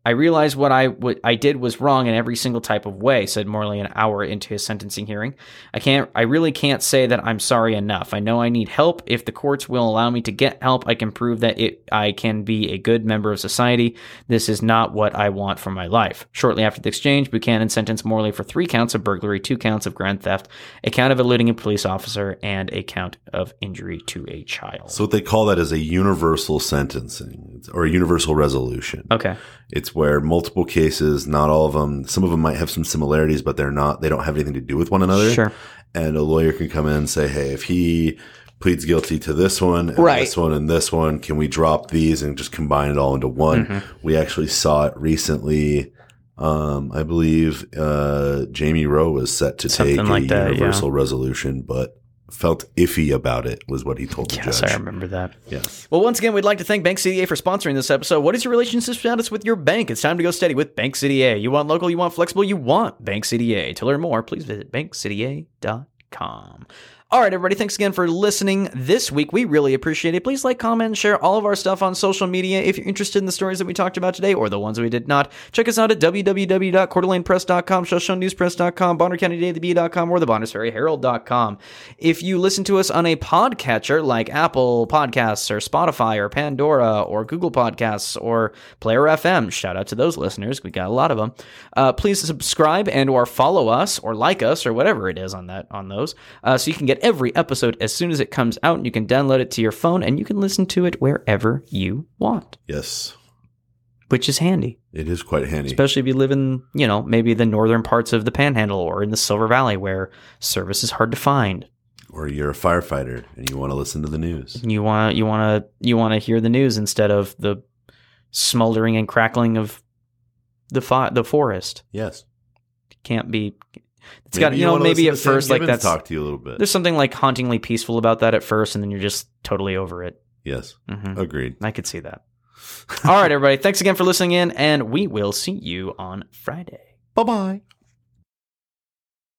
I realize what I what I did was wrong in every single type of way, said Morley an hour into his sentencing hearing. I can't I really can't say that I'm sorry enough. I know I need help. If the courts will allow me to get help, I can prove that it I can be a good member of society. This is not what I want for my life. Shortly after the exchange, Buchanan sentenced Morley for three counts of burglary, two counts of grand theft, a count of eluding a police officer, and a count of injury to a child. So what they call that is a universal sentencing or a universal resolution. Okay. It's where multiple cases, not all of them, some of them might have some similarities, but they're not, they don't have anything to do with one another. Sure. And a lawyer can come in and say, hey, if he pleads guilty to this one and right. this one and this one, can we drop these and just combine it all into one? Mm-hmm. We actually saw it recently. Um, I believe uh, Jamie Rowe was set to Something take like a that, universal yeah. resolution, but felt iffy about it, was what he told the Yes, judge. I remember that. Yes. Well, once again, we'd like to thank Bank C D A for sponsoring this episode. What is your relationship status with your bank? It's time to go steady with Bank C D A. You want local, you want flexible, you want Bank C D A. To learn more, please visit bank c d a dot com. All right, everybody, thanks again for listening this week. We really appreciate it. Please like, comment, and share all of our stuff on social media. If you're interested in the stories that we talked about today or the ones we did not, check us out at w w w dot coeur d'alene press dot com, shoshone news press dot com, bonner county daily bee dot com, or the bonners ferry herald dot com. If you listen to us on a podcatcher like Apple Podcasts or Spotify or Pandora or Google Podcasts or Player F M, shout out to those listeners. We got a lot of them. Uh, please subscribe and or follow us or like us or whatever it is on that on those, uh, so you can get every episode as soon as it comes out, and you can download it to your phone and you can listen to it wherever you want. Yes. Which is handy. It is quite handy. Especially if you live in, you know, maybe the northern parts of the Panhandle or in the Silver Valley where service is hard to find. Or you're a firefighter and you want to listen to the news. You want you want to you want to hear the news instead of the smoldering and crackling of the fi- the forest. Yes. Can't be It's maybe got, you, you know, wanna maybe listen at to Sam first, like Gibbons that's, talk to you a little bit. There's something like hauntingly peaceful about that at first, and then you're just totally over it. Yes. Mm-hmm. Agreed. I could see that. All right, everybody. Thanks again for listening in, and we will see you on Friday. Bye-bye.